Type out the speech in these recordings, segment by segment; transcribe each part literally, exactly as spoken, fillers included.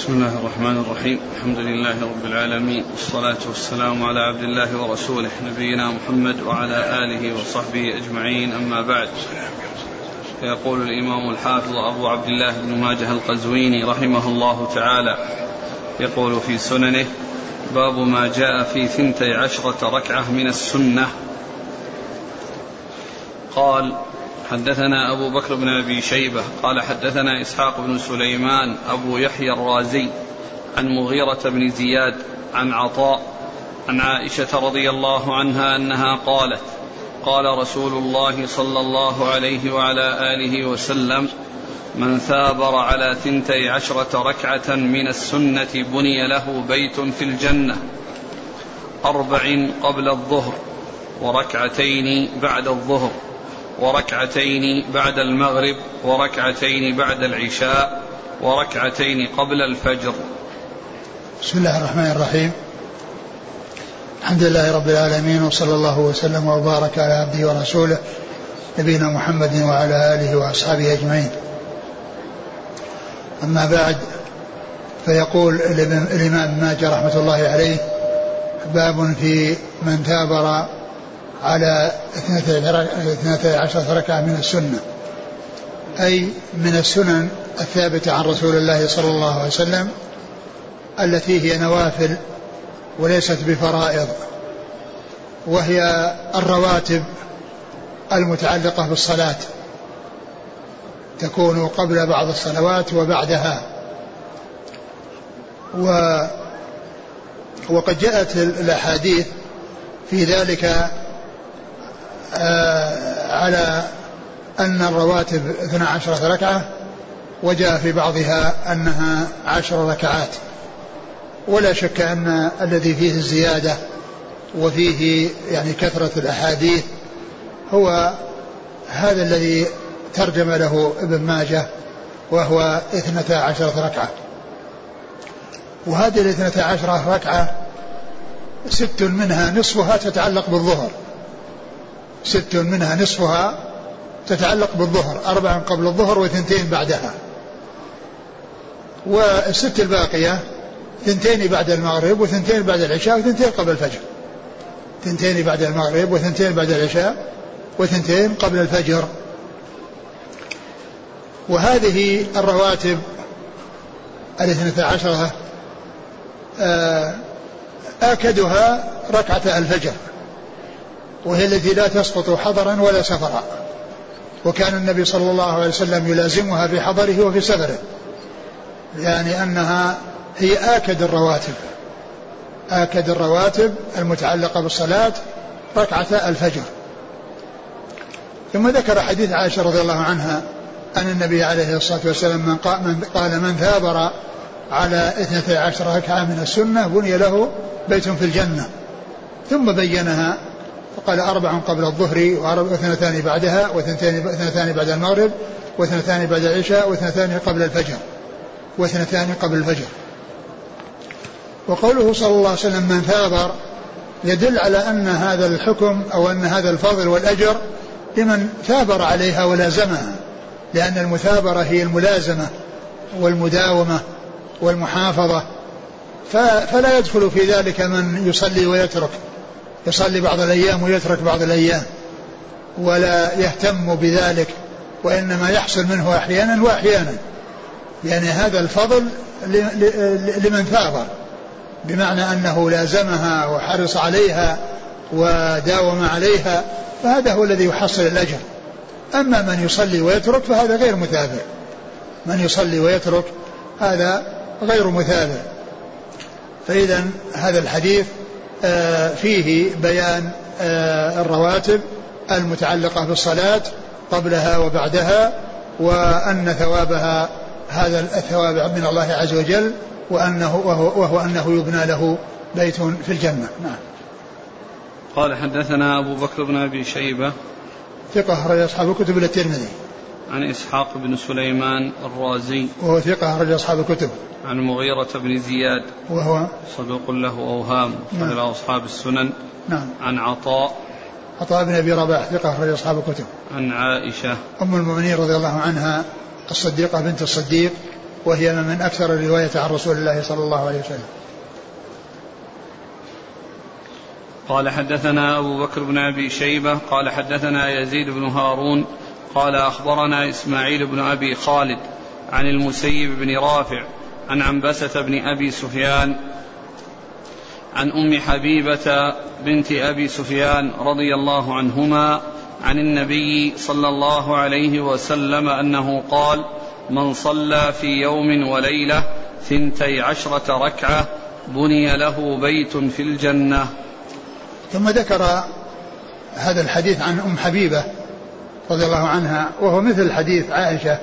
بسم الله الرحمن الرحيم. الحمد لله رب العالمين، والصلاة والسلام على عبد الله ورسوله نبينا محمد وعلى آله وصحبه أجمعين، أما بعد. فيقول الإمام الحافظ أبو عبد الله بن ماجه القزويني رحمه الله تعالى، يقول في سننه: باب ما جاء في ثنتي عشرة ركعة من السنة. قال: حدثنا أبو بكر بن أبي شيبة قال حدثنا إسحاق بن سليمان أبو يحيى الرازي عن مغيرة بن زياد عن عطاء عن عائشة رضي الله عنها أنها قالت: قال رسول الله صلى الله عليه وعلى آله وسلم: من ثابر على ثنتي عشرة ركعة من السنة بني له بيت في الجنة، أربع قبل الظهر، وركعتين بعد الظهر، وركعتين بعد المغرب، وركعتين بعد العشاء، وركعتين قبل الفجر. بسم الله الرحمن الرحيم. الحمد لله رب العالمين، وصلى الله وسلم وبارك على عبده ورسوله نبينا محمد وعلى آله وأصحابه أجمعين. أما بعد، فيقول الإمام ماجه رحمة الله عليه: باب في من ثابر على اثنتي عشرة ركعة من السنة، أي من السنن الثابتة عن رسول الله صلى الله عليه وسلم، التي هي نوافل وليست بفرائض، وهي الرواتب المتعلقة بالصلاة، تكون قبل بعض الصلوات وبعدها. و وقد جاءت الأحاديث في ذلك على أن الرواتب اثنا عشرة ركعة، وجاء في بعضها أنها عشر ركعات. ولا شك أن الذي فيه الزيادة وفيه يعني كثرة الأحاديث هو هذا الذي ترجم له ابن ماجه، وهو اثنتا عشرة ركعة. وهذه الاثنتا عشرة ركعة ست منها نصفها تتعلق بالظهر، ست منها نصفها تتعلق بالظهر، أربع قبل الظهر وثنتين بعدها، والست الباقية ثنتين بعد المغرب وثنتين بعد العشاء وثنتين قبل الفجر، ثنتين بعد المغرب وثنتين بعد العشاء وثنتين قبل الفجر. وهذه الرواتب الاثنتا عشرة آكدها ركعة الفجر، وهي التي لا تسقط حضرا ولا سفرا، وكان النبي صلى الله عليه وسلم يلازمها في حضره وفي سفره، يعني أنها هي آكد الرواتب، آكد الرواتب المتعلقة بالصلاة ركعة الفجر. ثم ذكر حديث عائشة رضي الله عنها أن النبي عليه الصلاة والسلام من قال: من ثابر على اثنتي عشر ركعة من السنة بني له بيت في الجنة. ثم بينها فقال: أربع قبل الظهر، واثنتان بعدها، واثنتان بعد المغرب، واثنتان بعد العشاء، واثنتان قبل الفجر، واثنتان قبل الفجر. وقوله صلى الله عليه وسلم من ثابر يدل على أن هذا الحكم أو أن هذا الفضل والأجر لمن ثابر عليها ولازمها، لأن المثابرة هي الملازمة والمداومة والمحافظة، فلا يدخل في ذلك من يصلي ويترك، يصلي بعض الأيام ويترك بعض الأيام ولا يهتم بذلك، وإنما يحصل منه أحيانا وأحيانا. يعني هذا الفضل لمن ثابر، بمعنى أنه لازمها وحرص عليها وداوم عليها، فهذا هو الذي يحصل الأجر. أما من يصلي ويترك فهذا غير مثابر، من يصلي ويترك هذا غير مثابر. فإذا هذا الحديث فيه بيان الرواتب المتعلقة بالصلاة قبلها وبعدها، وأن ثوابها هذا الثواب من الله عز وجل، وأنه وهو, وهو أنه يبنى له بيت في الجنة. نعم. قال: حدثنا أبو بكر بن أبي شيبة ثقة أخرج أصحاب الكتب إلا الترمذي. عن إسحاق بن سليمان الرازي وهو ثقة أخرج أصحاب الكتب. عن مغيرة بن زياد وهو صدوق له أوهام أخرج له أصحاب السنن. نعم. عن عطاء عطاء بن أبي رباح ثقة أخرج أصحاب الكتب. عن عائشة أم المؤمنين رضي الله عنها الصديقة بنت الصديق وهي من أكثر الرواية عن رسول الله صلى الله عليه وسلم. قال حدثنا أبو بكر بن أبي شيبة قال حدثنا يزيد بن هارون قال أخبرنا إسماعيل بن أبي خالد عن المسيب بن رافع عن عنبسة بن أبي سفيان عن أم حبيبة بنت أبي سفيان رضي الله عنهما عن النبي صلى الله عليه وسلم أنه قال: من صلى في يوم وليلة ثنتي عشرة ركعة بني له بيت في الجنة. ثم ذكر هذا الحديث عن أم حبيبة رضي الله عنها وهو مثل حديث عائشة،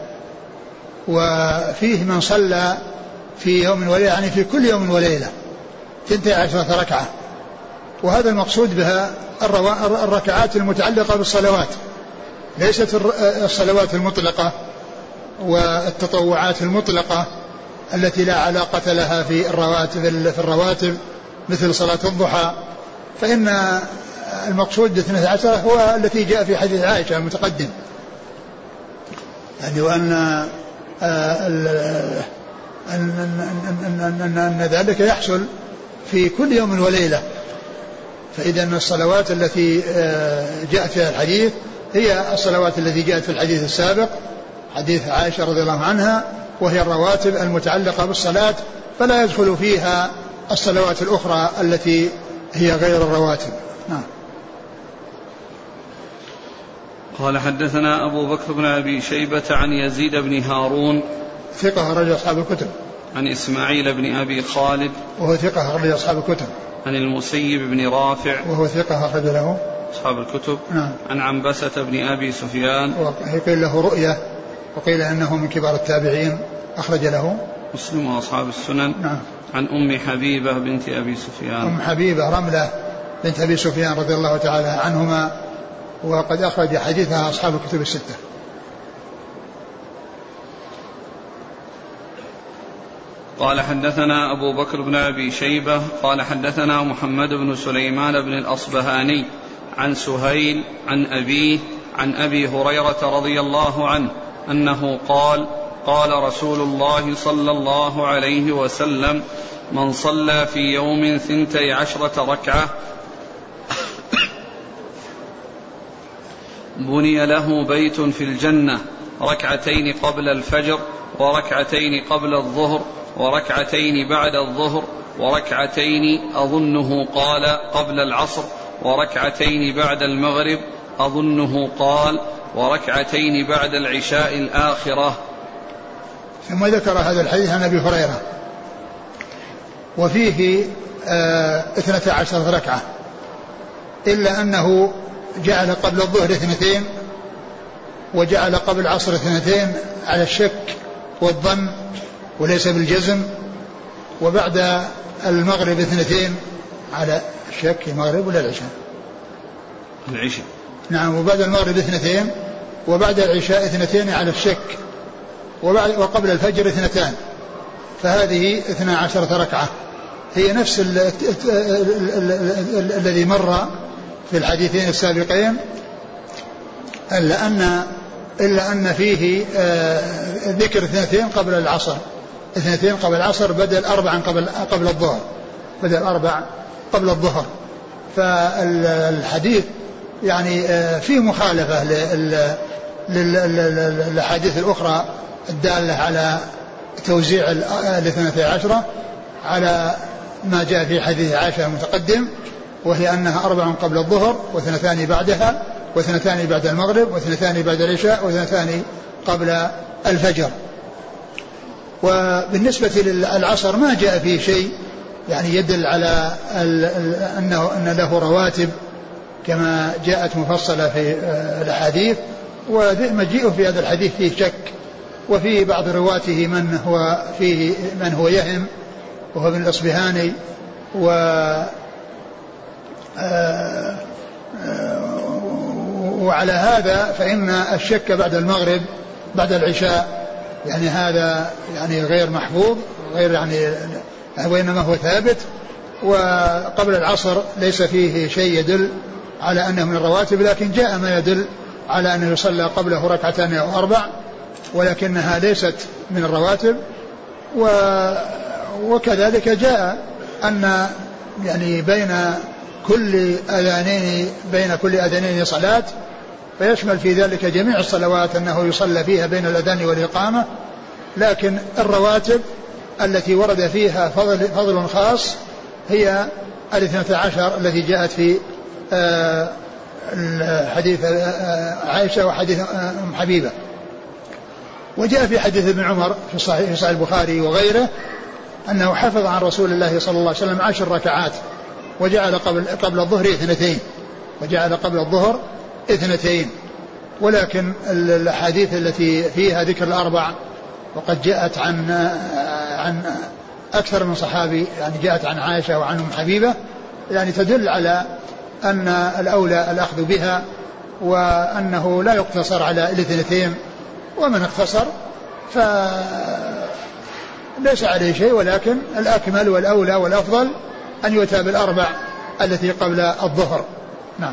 وفيه من صلى في يوم وليلة يعني في كل يوم وليلة ثنتي عشرة ركعة، وهذا المقصود بها الركعات المتعلقة بالصلوات، ليست الصلوات المطلقة والتطوعات المطلقة التي لا علاقة لها في الرواتب في الرواتب مثل صلاة الضحى، فإن المقصود باثنتي عشرة هو التي جاء في حديث عائشة المتقدم، يعني وأن أن ذلك يحصل في كل يوم وليلة. فإذا الصلوات التي جاءت في الحديث هي الصلوات التي جاءت في الحديث السابق حديث عائشة رضي الله عنها، وهي الرواتب المتعلقة بالصلاة، فلا يدخل فيها الصلوات الأخرى التي هي غير الرواتب. نعم. قال حدثنا أبو بكر بن أبي شيبة عن يزيد بن هارون ثقة أخرج أصحاب الكتب. عن إسماعيل بن أبي خالد وهو ثقة أخرج أصحاب الكتب. عن المسيب بن رافع وهو ثقة أخرج له أصحاب الكتب. نعم. عن عنبسة بن أبي سفيان وقيل له رؤية وقيل أنه من كبار التابعين أخرج له مسلم وأصحاب السنن. نعم. عن أم حبيبة بنت أبي سفيان أم حبيبة رملة بنت أبي سفيان رضي الله تعالى عنهما، وقد أخرج حديثها أصحاب الكتب الستة. قال حدثنا أبو بكر بن أبي شيبة قال حدثنا محمد بن سليمان بن الأصبهاني عن سهيل عن أبيه عن أبي هريرة رضي الله عنه أنه قال: قال رسول الله صلى الله عليه وسلم: من صلى في يوم ثنتي عشرة ركعة بني له بيت في الجنة، ركعتين قبل الفجر وركعتين قبل الظهر وركعتين بعد الظهر وركعتين أظنه قال قبل العصر وركعتين بعد المغرب أظنه قال وركعتين بعد العشاء الآخرة. ثم ذكر هذا الحديث عن أبي هريرة وفيه اثنتا عشرة ركعة، إلا أنه جعل قبل الظهر اثنتين وجعل قبل العصر اثنتين على الشك والظن وليس بالجزم، وبعد المغرب اثنتين على الشك المغرب ولا العشاء العشاء نعم، وبعد المغرب اثنتين وبعد العشاء اثنتين على الشك، وبعد وقبل الفجر اثنتان، فهذه اثنا عشرة ركعة هي نفس الذي مر في الحديثين السابقين، إلا أن إلا أن فيه ذكر اثنتين قبل العصر اثنتين قبل العصر بدل أربعا قبل قبل الظهر بدل أربع قبل الظهر. فالحديث يعني فيه مخالفة للأحاديث الأخرى الدالة على توزيع الاثنتي عشرة على ما جاء في حديث عائشة المتقدم، وهي أنها أربع قبل الظهر واثنتان بعدها واثنتان بعد المغرب واثنتان بعد العشاء واثنتان قبل الفجر. وبالنسبة للعصر ما جاء فيه شيء يعني يدل على أنه أن له رواتب كما جاءت مفصلة في الأحاديث، ومجيء في هذا الحديث فيه شك، وفي بعض رواته من هو فيه من هو يهم وهو ابن الأصبهاني، و وعلى هذا فإن الشك بعد المغرب بعد العشاء يعني هذا يعني غير محفوظ غير يعني وإنما هو ثابت، وقبل العصر ليس فيه شيء يدل على أنه من الرواتب، لكن جاء ما يدل على أنه يصلى قبله ركعتان أو أربع، ولكنها ليست من الرواتب، وكذلك جاء أن يعني بين كل أذانين بين كل أذانين صلاة، فيشمل في ذلك جميع الصلوات أنه يصلى فيها بين الأذان والإقامة، لكن الرواتب التي ورد فيها فضل, فضل خاص هي الاثنة عشر التي جاءت في حديث عائشة وحديث أم حبيبة. وجاء في حديث ابن عمر في صحيح, في صحيح البخاري وغيره أنه حفظ عن رسول الله صلى الله عليه وسلم عشر ركعات، وجعل قبل, قبل الظهر اثنتين وجعل قبل الظهر اثنتين ولكن الأحاديث التي فيها ذكر الأربع وقد جاءت عن عن أكثر من صحابي، يعني جاءت عن عائشة وعن أم حبيبة، يعني تدل على أن الأولى الأخذ بها، وأنه لا يقتصر على الاثنتين، ومن اقتصر فليس عليه شيء، ولكن الأكمل والأولى والأفضل أن يؤتى بالأربع التي قبل الظهر. نعم.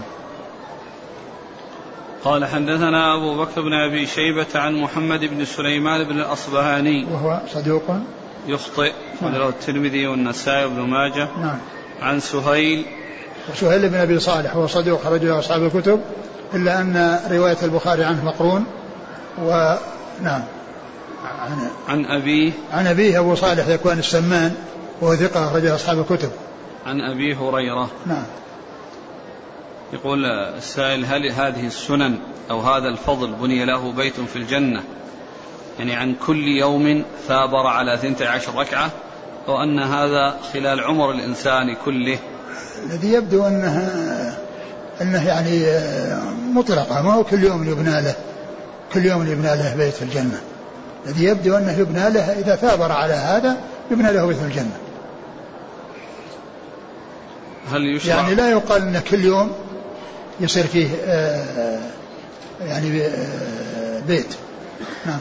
قال حدثنا أبو بكر بن أبي شيبة عن محمد بن سليمان بن الأصبهاني وهو صدوق يخطئ وله الترمذي والنسائي وابن ماجه. نعم. عن سهيل وسهيل بن أبي صالح وهو صدوق خرج له أصحاب الكتب إلا أن رواية البخاري عنه مقرون. ونعم. عن, عن أبيه عن أبيه أبو صالح ذكوان السمان وهو ثقة خرج له أصحاب الكتب. عن أبي هريرة. نعم. يقول السائل: هل هذه السنن أو هذا الفضل بني له بيت في الجنة، يعني عن كل يوم ثابر على ثنتي عشر ركعة، أو أن هذا خلال عمر الإنسان كله؟ الذي يبدو أنه, أنه يعني مطلقة، ما هو كل يوم يبنى له كل يوم يبنى له بيت في الجنة. الذي يبدو أنه يبنى له إذا ثابر على هذا يبنى له بيت في الجنة. هل يشرع يعني لا يقال أن كل يوم يصير فيه آه يعني آه بيت. نعم.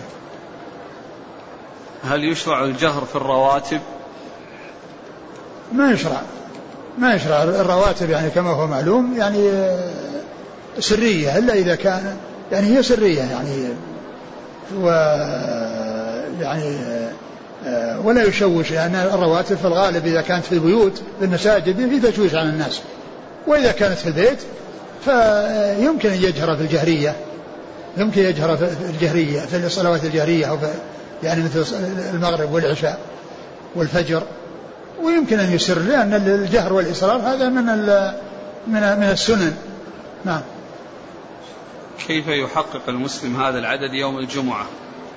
هل يشرع الجهر في الرواتب؟ ما يشرع ما يشرع الرواتب يعني كما هو معلوم، يعني آه سرية، إلا إذا كان يعني هي سرية يعني و يعني آه ولا يشوش، لأن يعني الرواتب في الغالب إذا كانت في البيوت في المساجد في تشويش على الناس، وإذا كانت في البيت فيمكن أن يجهر في الجهرية يمكن يجهر في الجهرية في الصلوات الجهرية، أو يعني مثل المغرب والعشاء والفجر، ويمكن أن يسر، لأن الجهر والإصرار هذا من من من السنن. نعم. كيف يحقق المسلم هذا العدد يوم الجمعة؟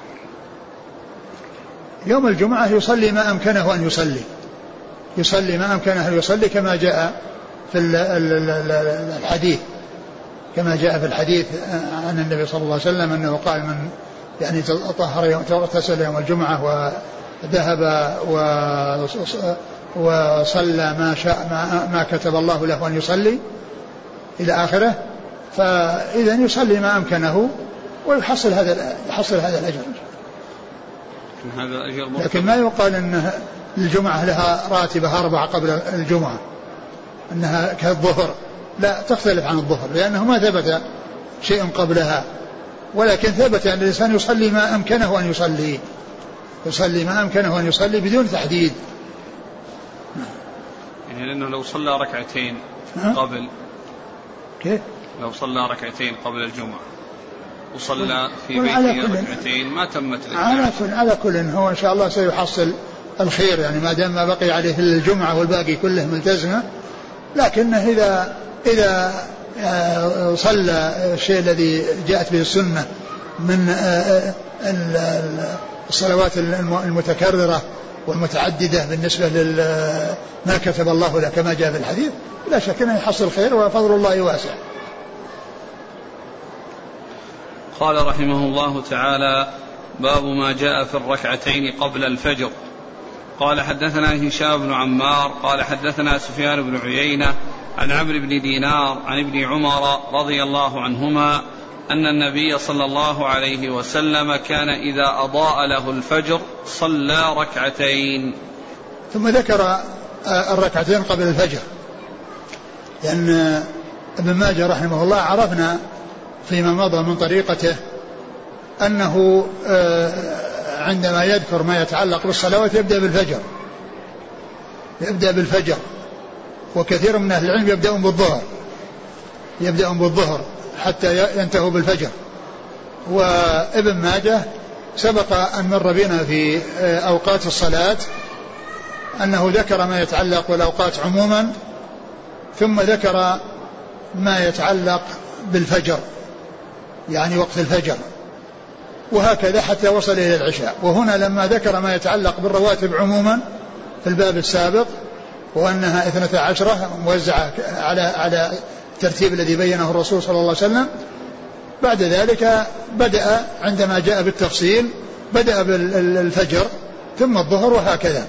يوم الجمعة يصلي ما أمكنه أن يصلي يصلي ما أمكنه أن يصلي كما جاء في الحديث كما جاء في الحديث عن النبي صلى الله عليه وسلم أنه قال: من يعني تطهر يوم اغتسل يوم الجمعة وذهب وصلى ما شاء ما, ما كتب الله له أن يصلي إلى آخره، فإذا يصلي ما أمكنه ويحصل هذا يحصل هذا الأجر. لكن ما يقال أن الجمعة لها راتبة أربعة قبل الجمعة أنها كالظهر، لا، تختلف عن الظهر، لأنه ما ثبت شيء قبلها، ولكن ثبت أن الإنسان يصلي ما أمكنه أن يصلي يصلي ما أمكنه أن يصلي بدون تحديد. يعني لأنه لو صلى ركعتين قبل كيف؟ لو صلى ركعتين قبل الجمعة وصلى في بيته ركعتين ما تمت على كل على كل هو إن شاء الله سيحصل الخير، يعني ما دام ما بقي عليه الجمعة والباقي كله ملتزمة. لكنه إذا إذا صلى الشيء الذي جاءت به السنة من الصلوات المتكررة والمتعددة بالنسبة لما كتب الله له كما جاء في الحديث، لا شك أنه يحصل خير وفضل الله واسع. قال رحمه الله تعالى: باب ما جاء في الركعتين قبل الفجر. قال حدثنا هشام بن عمار قال حدثنا سفيان بن عيينة عن عمرو بن دينار عن ابن عمر رضي الله عنهما أن النبي صلى الله عليه وسلم كان إذا أضاء له الفجر صلى ركعتين. ثم ذكر الركعتين قبل الفجر، لأن ابن ماجه رحمه الله عرفنا فيما مضى من طريقته أنه عندما يذكر ما يتعلق بالصلوات يبدأ بالفجر يبدأ بالفجر وكثير من أهل العلم يبدأون بالظهر يبدأون بالظهر حتى ينتهوا بالفجر. وابن ماجه سبق أن مر بنا في أوقات الصلاة أنه ذكر ما يتعلق بالأوقات عموما ثم ذكر ما يتعلق بالفجر يعني وقت الفجر وهكذا حتى وصل إلى العشاء. وهنا لما ذكر ما يتعلق بالرواتب عموما في الباب السابق وأنها اثنتا عشرة موزعة على على الترتيب الذي بينه الرسول صلى الله عليه وسلم، بعد ذلك بدأ عندما جاء بالتفصيل بدأ بالفجر ثم الظهر وهكذا.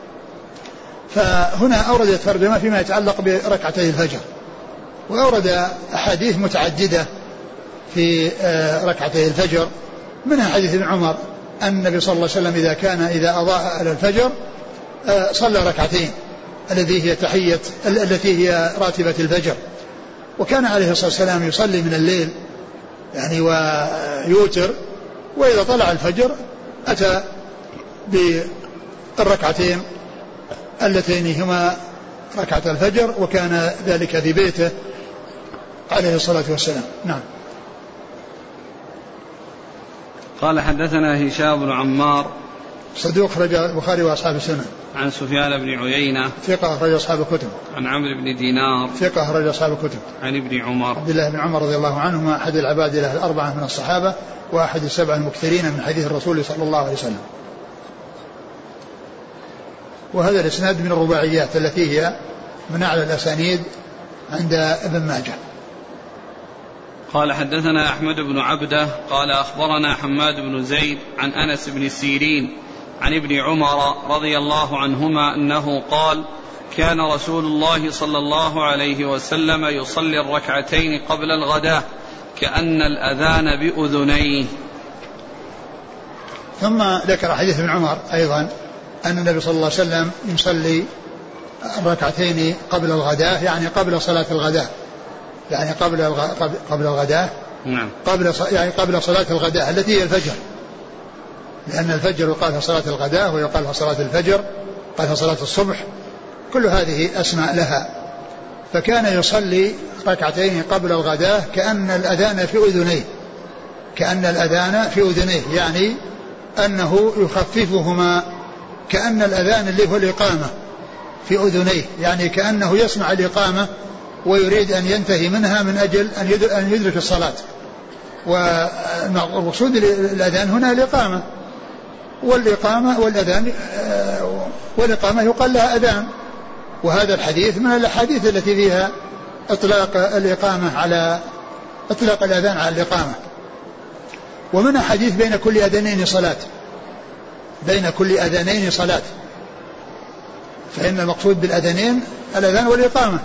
فهنا أورد الترجمة فيما يتعلق بركعتي الفجر وأورد أحاديث متعددة في ركعتي الفجر، منها حديث ابن عمر أن النبي صلى الله عليه وسلم إذا كان إذا أضاء على الفجر صلى ركعتين التي هي تحية التي هي راتبة الفجر، وكان عليه الصلاة والسلام يصلي من الليل يعني ويوتر، وإذا طلع الفجر أتى بالركعتين اللتين هما ركعة الفجر، وكان ذلك في بيته عليه الصلاة والسلام. نعم. قال حدثنا هشام بن عمار صدوق أخرج البخاري وأصحاب السنن. عن سفيان بن عيينة ثقة أخرج أصحاب الكتب. عن عمرو بن دينار ثقة أخرج أصحاب الكتب. عن ابن عمر عبد الله بن عمر رضي الله عنهما أحد العباد له الأربعة من الصحابة وأحد السبع المكثرين من حديث الرسول صلى الله عليه وسلم. وهذا الإسناد من الرباعيات التي هي من أعلى الأسانيد عند ابن ماجه. قال حدثنا أحمد بن عبده قال أخبرنا حماد بن زيد عن أنس بن سيرين عن ابن عمر رضي الله عنهما أنه قال كان رسول الله صلى الله عليه وسلم يصلي الركعتين قبل الغداة كأن الأذان بأذنيه. ثم ذكر حديث ابن عمر أيضا أن النبي صلى الله عليه وسلم يصلي الركعتين قبل الغداة يعني قبل صلاة الغداة يعني قبل الغ... قبل الغداة نعم. قبل ص... يعني قبل صلاة الغداة التي هي الفجر، لأن الفجر يقال صلاة الغداة ويقال صلاة الفجر قال صلاة الصبح، كل هذه أسماء لها. فكان يصلي ركعتين قبل الغداة كأن الأذان في أذنيه كأن الأذان في أذنيه يعني أنه يخففهما، كأن الأذان اللي هو الإقامة في أذنيه يعني كأنه يسمع الإقامة ويريد أن ينتهي منها من أجل أن يدرك الصلاة. والمقصود الأذان هنا الإقامة، والإقامة والأذان والإقامة يقال لها أذان، وهذا الحديث من الأحاديث التي فيها إطلاق الإقامة على إطلاق الأذان على الإقامة. ومن حديث بين كل أذانين صلاة بين كل أذانين صلاة فإن المقصود بالأذانين الأذان والإقامة.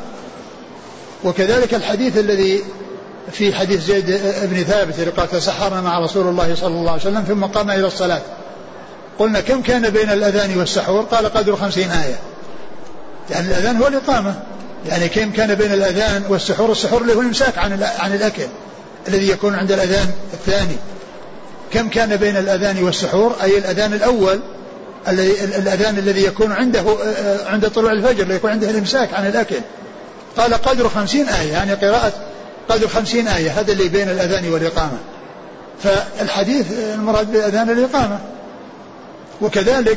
وكذلك الحديث الذي في حديث زيد بن ثابت قال تسحرنا مع رسول الله صلى الله عليه وسلم ثم قام إلى الصلاة، قلنا كم كان بين الأذان والسحور؟ قال قدر خمسين آية، يعني الأذان هو الإقامة، يعني كم كان بين الأذان والسحور؟ السحور اللي هو الإمساك عن عن الأكل الذي يكون عند الأذان الثاني. كم كان بين الأذان والسحور؟ أي الأذان الأول الأذان الذي يكون عنده عند طلوع الفجر اللي يكون عنده الإمساك عن الأكل، قال قدر خمسين آية، يعني قراءة قدر خمسين آية، هذا اللي بين الأذان والإقامة. فالحديث المراد بالأذان الإقامة. وكذلك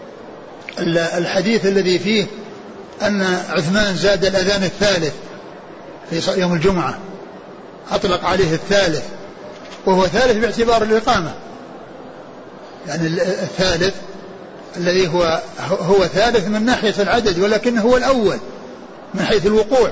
الحديث الذي فيه أن عثمان زاد الأذان الثالث في يوم الجمعة، أطلق عليه الثالث، وهو ثالث باعتبار الإقامة، يعني الثالث الذي هو هو ثالث من ناحية العدد ولكنه هو الأول من حيث الوقوع،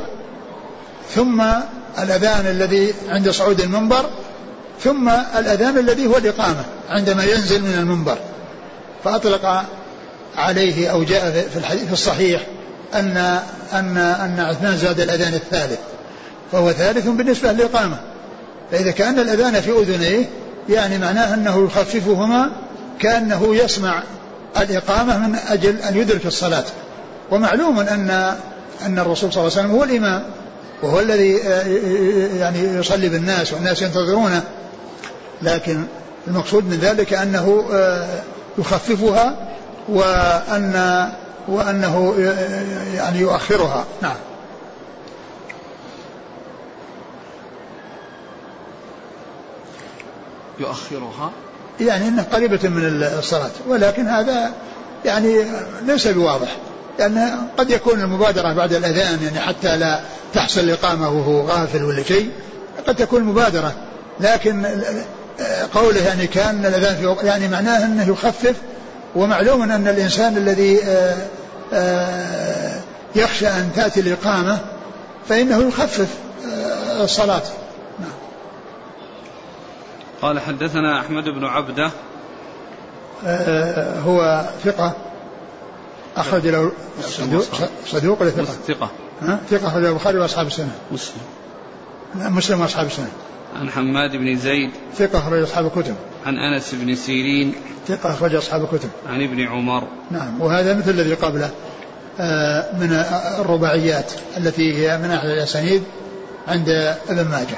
ثم الأذان الذي عند صعود المنبر، ثم الأذان الذي هو الإقامة عندما ينزل من المنبر. فأطلق عليه أو جاء في الحديث في الصحيح أن أن أن عثمان زاد الأذان الثالث، فهو ثالث بالنسبة للإقامة. فإذا كان الأذان في أذنيه يعني معناه أنه يخففهما كأنه يسمع الإقامة من أجل أن يدرك الصلاة. ومعلوم أن أن الرسول صلى الله عليه وسلم هو الإمام وهو الذي يعني يصلي بالناس والناس ينتظرونه، لكن المقصود من ذلك أنه يخففها وأن وأنه يعني يؤخرها. نعم. يؤخرها يعني إنها قريبة من الصلاة، ولكن هذا يعني ليس بواضح، لأن قد يكون المبادرة بعد الأذان يعني حتى لا تحصل الإقامة وهو غافل ولا شيء، قد تكون مبادرة، لكن قوله يعني كان الأذان في يعني معناه أنه يخفف. ومعلوم أن الإنسان الذي يخشى أن تأتي الإقامة فإنه يخفف الصلاة. قال حدثنا أحمد بن عبده هو ثقة أخرج له صدوق ولا ثقة؟ ثقة ثقة أخرج له البخاري وأصحاب السنة. مسلم مسلم وأصحاب السنة. عن حماد بن زيد ثقة أخرج أصحاب الكتب. عن أنس بن سيرين ثقة أخرج أصحاب الكتب. عن ابن عمر. نعم. وهذا مثل الذي قبله من الرباعيات التي هي من أحد الأسانيد عند ابن ماجه.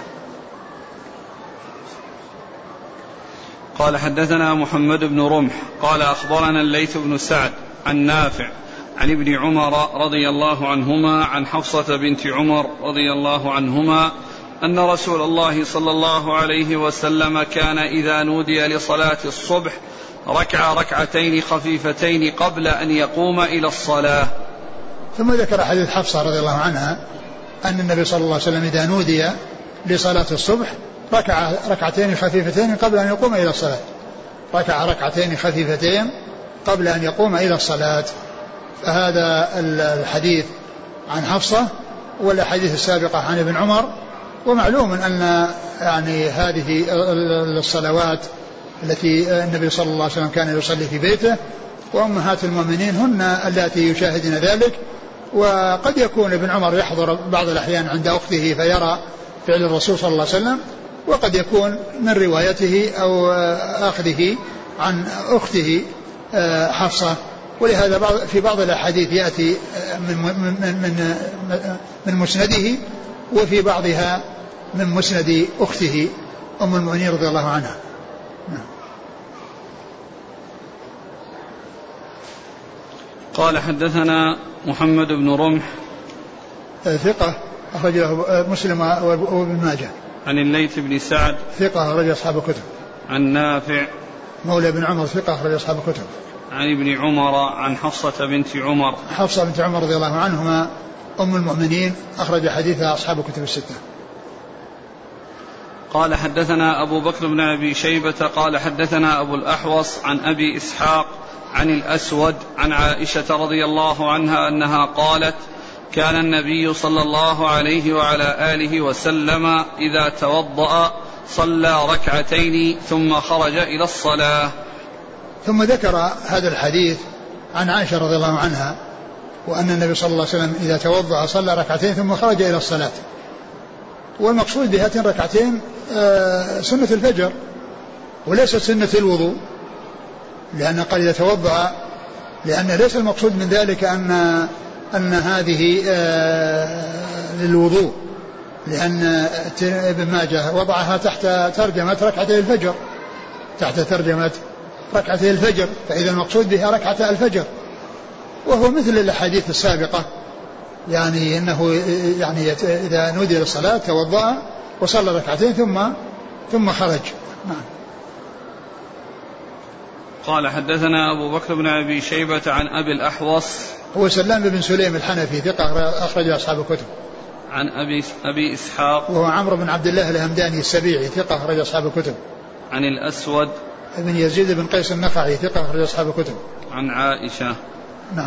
قال حدثنا محمد بن رمح قال أخبرنا الليث بن سعد عن نافع عن ابن عمر رضي الله عنهما عن حفصة بنت عمر رضي الله عنهما أن رسول الله صلى الله عليه وسلم كان إذا نودي لصلاة الصبح ركع ركعتين خفيفتين قبل أن يقوم إلى الصلاة. ثم ذكر حديث حفصة رضي الله عنها أن النبي صلى الله عليه وسلم إذا نودي لصلاة الصبح ركع ركعتين خفيفتين قبل أن يقوم إلى الصلاة. ركع ركعتين خفيفتين قبل أن يقوم إلى الصلاة. فهذا الحديث عن حفصة والأحاديث السابقة عن ابن عمر. ومعلوم أن يعني هذه الصلوات التي النبي صلى الله عليه وسلم كان يصلي في بيته وأمهات المؤمنين هن اللاتي يشاهدن ذلك. وقد يكون ابن عمر يحضر بعض الأحيان عند أخته فيرى فعل الرسول صلى الله عليه وسلم، وقد يكون من روايته أو أخذه عن أخته حفصة. ولهذا في بعض الأحاديث يأتي من, من, من, من مسنده وفي بعضها من مسند أخته أم المؤمنين رضي الله عنها. قال حدثنا محمد بن رمح ثقة أخرج له مسلم وابن ماجه. عن الليث بن سعد ثقة أخرج أصحاب الكتب. عن نافع مولى بن عمر ثقة أخرج أصحاب الكتب. عن ابن عمر عن حفصة بنت عمر حفصة بنت عمر رضي الله عنهما أم المؤمنين أخرج حديثها أصحاب الكتب الستة. قال حدثنا أبو بكر بن أبي شيبة قال حدثنا أبو الأحوص عن أبي إسحاق عن الأسود عن عائشة رضي الله عنها أنها قالت كان النبي صلى الله عليه وعلى آله وسلم إذا توضأ صلى ركعتين ثم خرج إلى الصلاة. ثم ذكر هذا الحديث عن عائشة رضي الله عنها وأن النبي صلى الله عليه وسلم إذا توضأ صلى ركعتين ثم خرج إلى الصلاة. والمقصود بهاتين ركعتين سنة الفجر وليست سنة الوضوء، لأن قال إذا توضأ، لأن ليس المقصود من ذلك أن أن هذه للوضوء، لأن ابن ماجه وضعها تحت ترجمة ركعتي الفجر، تحت ترجمة ركعتي الفجر، فإذا المقصود بها ركعة الفجر، وهو مثل الأحاديث السابقة، يعني أنه يعني إذا نودي للصلاة توضأ وصلى ركعتين ثم ثم خرج. نعم. قال حدثنا أبو بكر بن أبي شيبة عن أبي الأحوص هو سلام بن سليم الحنفي ثقة أخرج أصحاب الكتب. عن أبي أبي إسحاق وهو عمرو بن عبد الله الهمداني السبيعي ثقة أخرج أصحاب الكتب. عن الأسود بن يزيد بن قيس النخعي ثقة أخرج أصحاب الكتب. عن عائشة. نعم.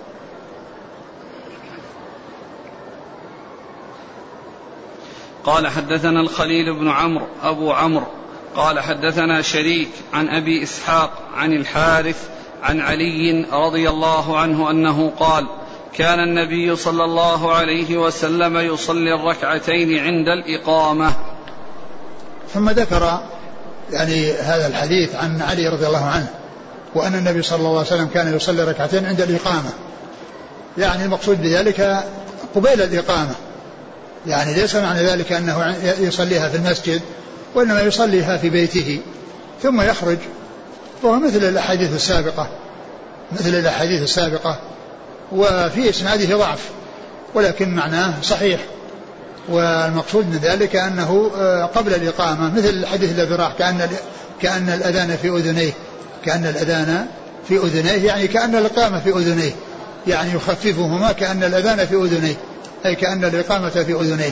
قال حدثنا الخليل بن عمرو أبو عمرو قال حدثنا شريك عن أبي إسحاق عن الحارث عن علي رضي الله عنه أنه قال كان النبي صلى الله عليه وسلم يصلي الركعتين عند الإقامة. ثم ذكر يعني هذا الحديث عن علي رضي الله عنه وأن النبي صلى الله عليه وسلم كان يصلي ركعتين عند الإقامة، يعني المقصود بذلك قبيل الإقامة، يعني ليس معنى ذلك أنه يصليها في المسجد، وإنما يصليها في بيته ثم يخرج فهو مثل الأحاديث السابقة مثل الأحاديث السابقة وفي إسناده ضعف ولكن معناه صحيح. والمقصود من ذلك أنه قبل الإقامة مثل الحديث الذي راح كأن كأن الأذان في أذنيه كأن الأذان في أذنيه يعني كأن الإقامة في أذنيه يعني يخففهما كأن الأذان في أذنيه أي كأن الإقامة في أذنيه.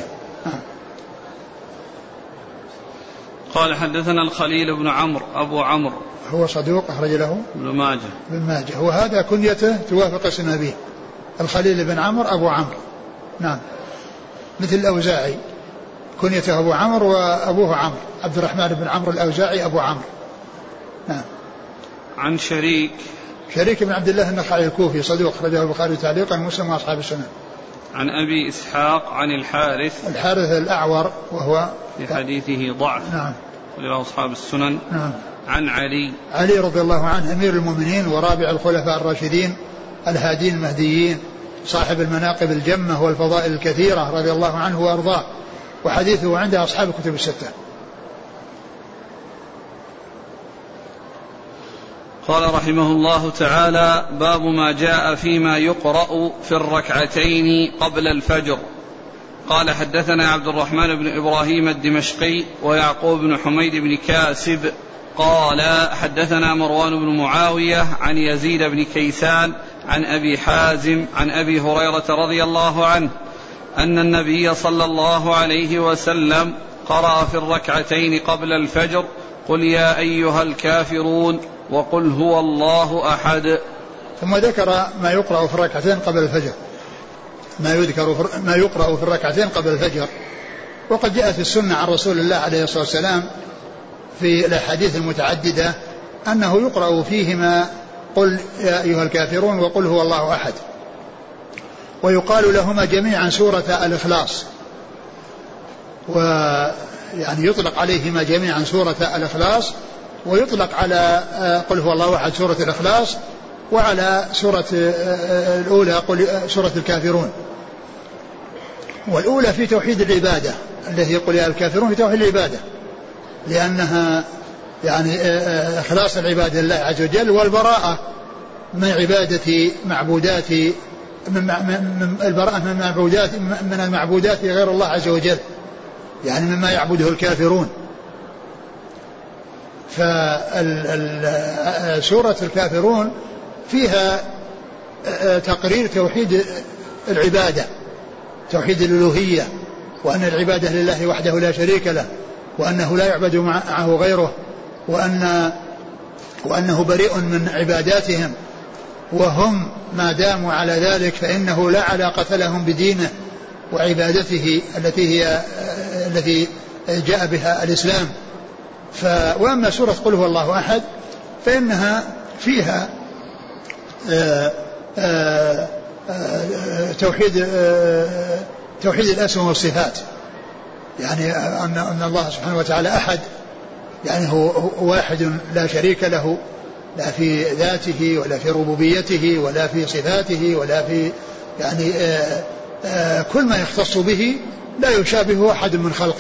قال حدثنا الخليل بن عمرو أبو عمرو هو صدوق أخرج له ابن ماجه ابن ماجه وهذا كنيته توافق اسم أبيه الخليل بن عمرو أبو عمرو نعم مثل الأوزاعي كنيته أبو عمرو وأبوه عمرو عبد الرحمن بن عمرو الأوزاعي أبو عمرو نعم. عن شريك شريك بن عبد الله النخعي الكوفي صدوق أخرجه البخاري تعليقا ومسلم وأصحاب السنن. عن أبي إسحاق عن الحارث الحارث الأعور وهو في حديثه ضعف نعم ولله أصحاب السنن. نعم. عن علي علي رضي الله عنه أمير المؤمنين ورابع الخلفاء الراشدين الهادين المهديين صاحب المناقب الجمة والفضائل الكثيرة رضي الله عنه وأرضاه وحديثه عند أصحاب الكتب الستة. قال رحمه الله تعالى باب ما جاء فيما يقرأ في الركعتين قبل الفجر. قال حدثنا عبد الرحمن بن إبراهيم الدمشقي ويعقوب بن حميد بن كاسب قال حدثنا مروان بن معاوية عن يزيد بن كيسان عن أبي حازم عن أبي هريرة رضي الله عنه أن النبي صلى الله عليه وسلم قرأ في الركعتين قبل الفجر قل يا أيها الكافرون وقل هو الله أحد. ثم ذكر ما يقرأ في الركعتين قبل الفجر ما يذكر ما يقرأ في الركعتين قبل الفجر. وقد جاءت السنة عن رسول الله عليه الصلاة والسلام في الأحاديث المتعددة أنه يقرأ فيهما قل يا أيها الكافرون وقل هو الله أحد ويقال لهما جميعا سورة الإخلاص ويعني يطلق عليهما جميعا سورة الإخلاص ويطلق على قل هو الله أحد سورة الإخلاص وعلى سورة الأولى قل سورة الكافرون. والأولى في توحيد العبادة التي يقول يا الكافرون في توحيد العبادة لأنها يعني إخلاص العبادة لله عز وجل والبراءة من عبادة معبودات من البراءة من معبودات من المعبودات غير الله عز وجل يعني مما يعبده الكافرون. فسورة الكافرون فيها تقرير توحيد العبادة توحيد الألوهية وأن العبادة لله وحده لا شريك له وأنه لا يعبد معه غيره وأن وأنه بريء من عباداتهم وهم ما داموا على ذلك فإنه لا علاقة لهم بدينه وعبادته التي هي التي جاء بها الإسلام. ف وأما سورة قل هو الله أحد فإنها فيها آآ آآ آآ توحيد توحيد الأسماء والصفات يعني أن أن الله سبحانه وتعالى أحد يعني هو واحد لا شريك له لا في ذاته ولا في ربوبيته ولا في صفاته ولا في يعني آآ آآ كل ما يختص به لا يشابه أحد من خلقه.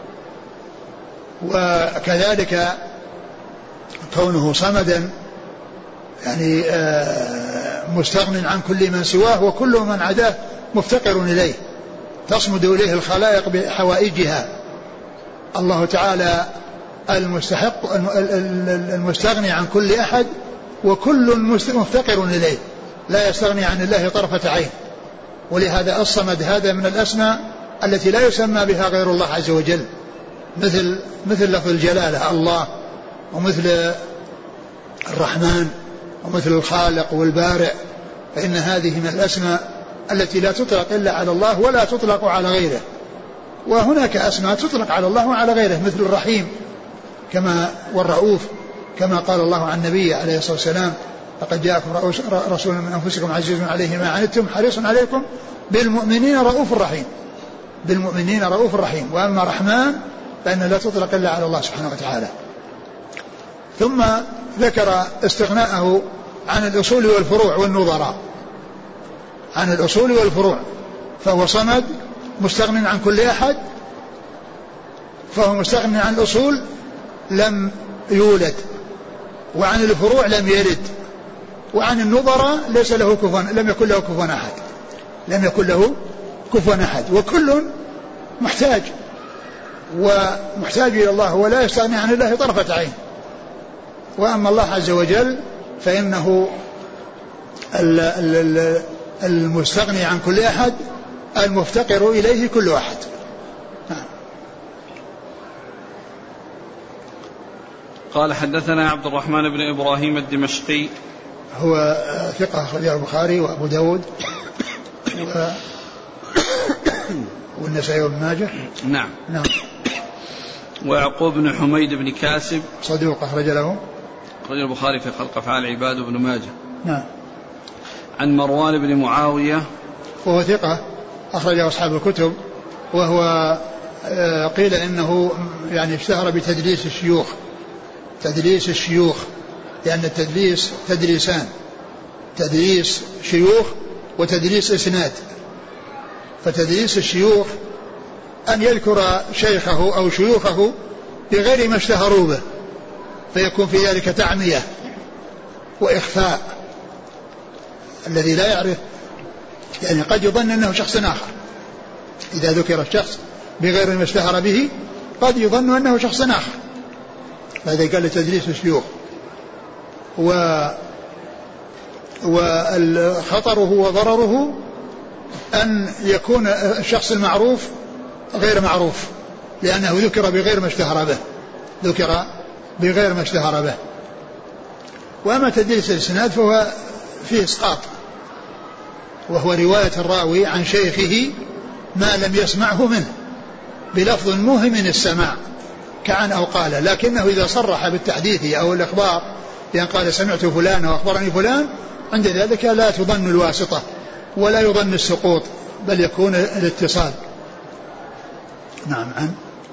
وكذلك كونه صمدا يعني مستغن عن كل من سواه وكل من عداه مفتقر إليه تصمد إليه الخلائق بحوائجها. الله تعالى المستحق المستغني عن كل أحد وكل مفتقر إليه لا يستغني عن الله طرفة عين. ولهذا الصمد هذا من الأسماء التي لا يسمى بها غير الله عز وجل مثل مثل لفظ الجلالة الله ومثل الرحمن ومثل الخالق والبارئ فإن هذه من الأسماء التي لا تطلق إلا على الله ولا تطلق على غيره. وهناك أسماء تطلق على الله وعلى غيره مثل الرحيم كما والرؤوف كما قال الله عن النبي عليه الصلاة والسلام لقد جاءكم رسول من أنفسكم عزيز عليه ما عنتم حريص عليكم بالمؤمنين رؤوف رحيم بالمؤمنين رؤوف رحيم. وأما الرحمن فإنه لا تطلق إلا على الله سبحانه وتعالى. ثم ذكر استغناءه عن الأصول والفروع والنظراء عن الأصول والفروع فهو صمد مستغن عن كل أحد فهو مستغن عن الأصول لم يولد وعن الفروع لم يرد، وعن النظراء ليس له كفوا، لم يكن له كفوا أحد، لم يكن له كفوا أحد، وكل محتاج ومحتاج إلى الله ولا يستغني عن الله طرفة عين. وأما الله عز وجل فإنه المستغني عن كل أحد المفتقر إليه كل أحد. قال حدثنا عبد الرحمن بن إبراهيم الدمشقي هو ثقة أخرجه البخاري وأبو داود و... والنسائي وابن ماجه. نعم. نعم. ويعقوب بن حميد بن كاسب صدوق أخرج له أخرج البخاري في خلق أفعال العباد وابن ماجه. نعم. عن مروان بن معاوية وهو ثقة أخرجه أصحاب الكتب، وهو قيل إنه يعني اشتهر بتدليس الشيوخ، تدليس الشيوخ، لأن التدليس تدليسان، تدليس شيوخ وتدليس إسناد. فتدليس الشيوخ أن يذكر شيخه أو شيوخه بغير ما اشتهروا به، فيكون في ذلك تعمية وإخفاء، الذي لا يعرف يعني قد يظن أنه شخص آخر. إذا ذكر الشخص بغير ما اشتهر به قد يظن أنه شخص آخر، هذا قال تدليس الشيوخ. و وخطره وضرره أن يكون الشخص المعروف غير معروف، لأنه ذكر بغير ما اشتهر به، ذكر بغير ما اشتهر به. وأما تدليس الإسناد فهو فيه إسقاط، وهو رواية الراوي عن شيخه ما لم يسمعه منه بلفظ موهم السماع كعن أو قال، لكنه إذا صرح بالتحديث أو الإخبار بأن قال سمعت فلان وأخبرني فلان، عند ذلك لا تظن الواسطة ولا يظن السقوط، بل يكون الاتصال. نعم. عن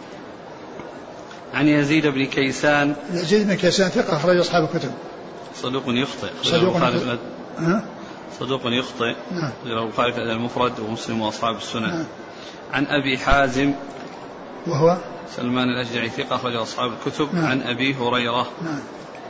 عن يزيد بن كيسان يزيد بن كيسان ثقة أخرج أصحاب الكتب، صدوق يخطئ، صدوق يخطئ صدوق يخطئ البخاري في الأدب المفرد ومسلم وأصحاب السنن. نعم. عن أبي حازم وهو سلمان الأشجعي ثقة أخرج أصحاب الكتب. نعم. عن أبي هريرة. نعم.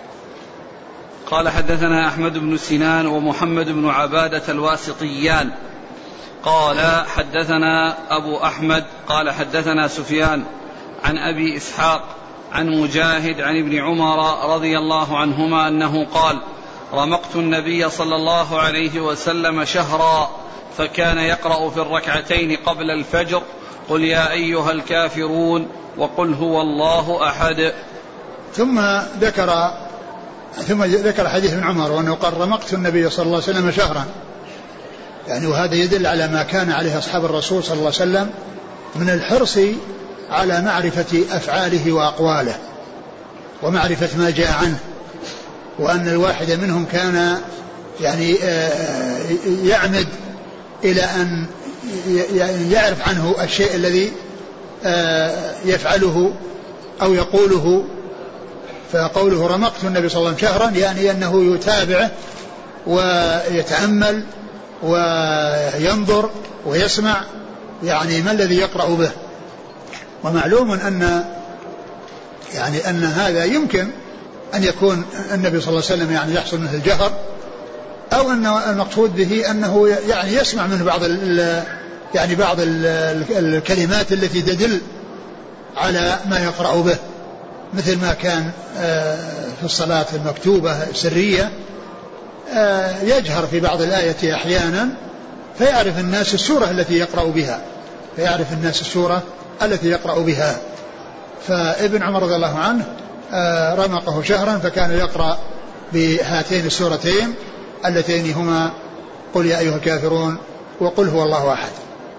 قال حدثنا أحمد بن سنان ومحمد بن عبادة الواسطيان قال حدثنا أبو أحمد قال حدثنا سفيان عن أبي إسحاق عن مجاهد عن ابن عمر رضي الله عنهما أنه قال رمقت النبي صلى الله عليه وسلم شهرا فكان يقرأ في الركعتين قبل الفجر قل يا أيها الكافرون وقل هو الله أحد. ثم ذكر ثم ذكر حديث ابن عمر وأنه قال رمقت النبي صلى الله عليه وسلم شهرا، يعني وهذا يدل على ما كان عليه أصحاب الرسول صلى الله عليه وسلم من الحرص على معرفة أفعاله وأقواله ومعرفة ما جاء عنه، وأن الواحد منهم كان يعني يعمد إلى أن يعرف عنه الشيء الذي يفعله أو يقوله. فقوله رمقت النبي صلى الله عليه وسلم شهرا يعني أنه يتابعه ويتأمل وينظر ويسمع يعني ما الذي يقرأ به. ومعلوم أن يعني أن هذا يمكن أن يكون النبي صلى الله عليه وسلم يعني يحصل منه الجهر، أو أن المقصود به أنه يعني يسمع منه بعض ال يعني بعض ال الكلمات التي تدل على ما يقرأ به، مثل ما كان في الصلاة المكتوبة سرية يجهر في بعض الآية أحيانا فيعرف الناس السورة التي يقرأ بها فيعرف الناس السورة التي يقرأ بها. فابن عمر رضي الله عنه رمقه شهرا فكان يقرأ بهاتين السورتين اللتين هما قل يا أيها الكافرون وقل هو الله أحد.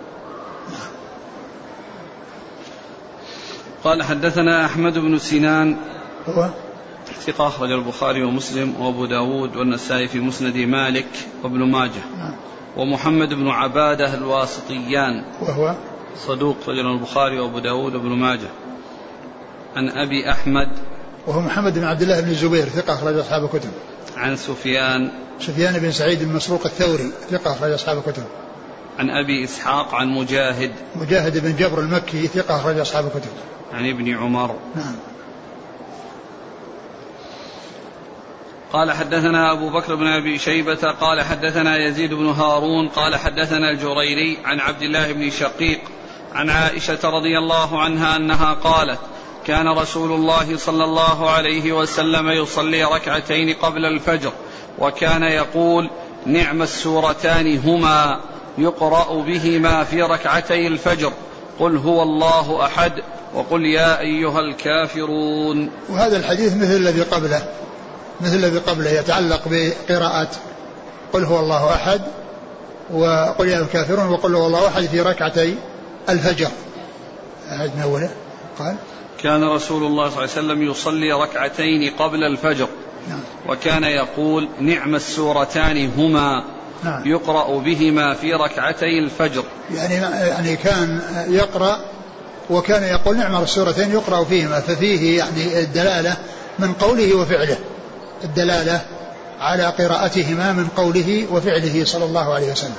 قال حدثنا أحمد بن سنان هو ثقة أخرج البخاري ومسلم وأبو داود والنسائي في مسند مالك وابن ماجه. نعم. ومحمد بن عبادة الواسطيان وهو صدوق رجل البخاري وأبو داود وابن ماجه. عن أبي أحمد وهو محمد بن عبد الله بن الزبير ثقة أخرج أصحاب الكتب. عن سفيان سفيان بن سعيد بن مسروق الثوري ثقة أخرج أصحاب الكتب. عن أبي إسحاق عن مجاهد مجاهد بن جبر المكي ثقة أخرج أصحاب الكتب. عن ابن عمر. نعم. قال حدثنا أبو بكر بن أبي شيبة قال حدثنا يزيد بن هارون قال حدثنا الجريري عن عبد الله بن شقيق عن عائشة رضي الله عنها أنها قالت كان رسول الله صلى الله عليه وسلم يصلي ركعتين قبل الفجر وكان يقول نعم السورتان هما يقرأ بهما في ركعتي الفجر قل هو الله أحد وقل يا أيها الكافرون. وهذا الحديث مثل الذي قبله مثل الذي قبله يتعلق بقراءة قل هو الله أحد وقل يا أيها الكافرون وقل هو الله أحد في ركعتي الفجر. أعدنا أوله قال كان رسول الله صلى الله عليه وسلم يصلي ركعتين قبل الفجر نعم. وكان يقول نعم السورتان هما نعم. يقرأ بهما في ركعتي الفجر. يعني يعني كان يقرأ وكان يقول نعم السورتين يقرأ فيهما ففيه يعني الدلالة من قوله وفعله الدلالة على قراءتهما من قوله وفعله صلى الله عليه وسلم.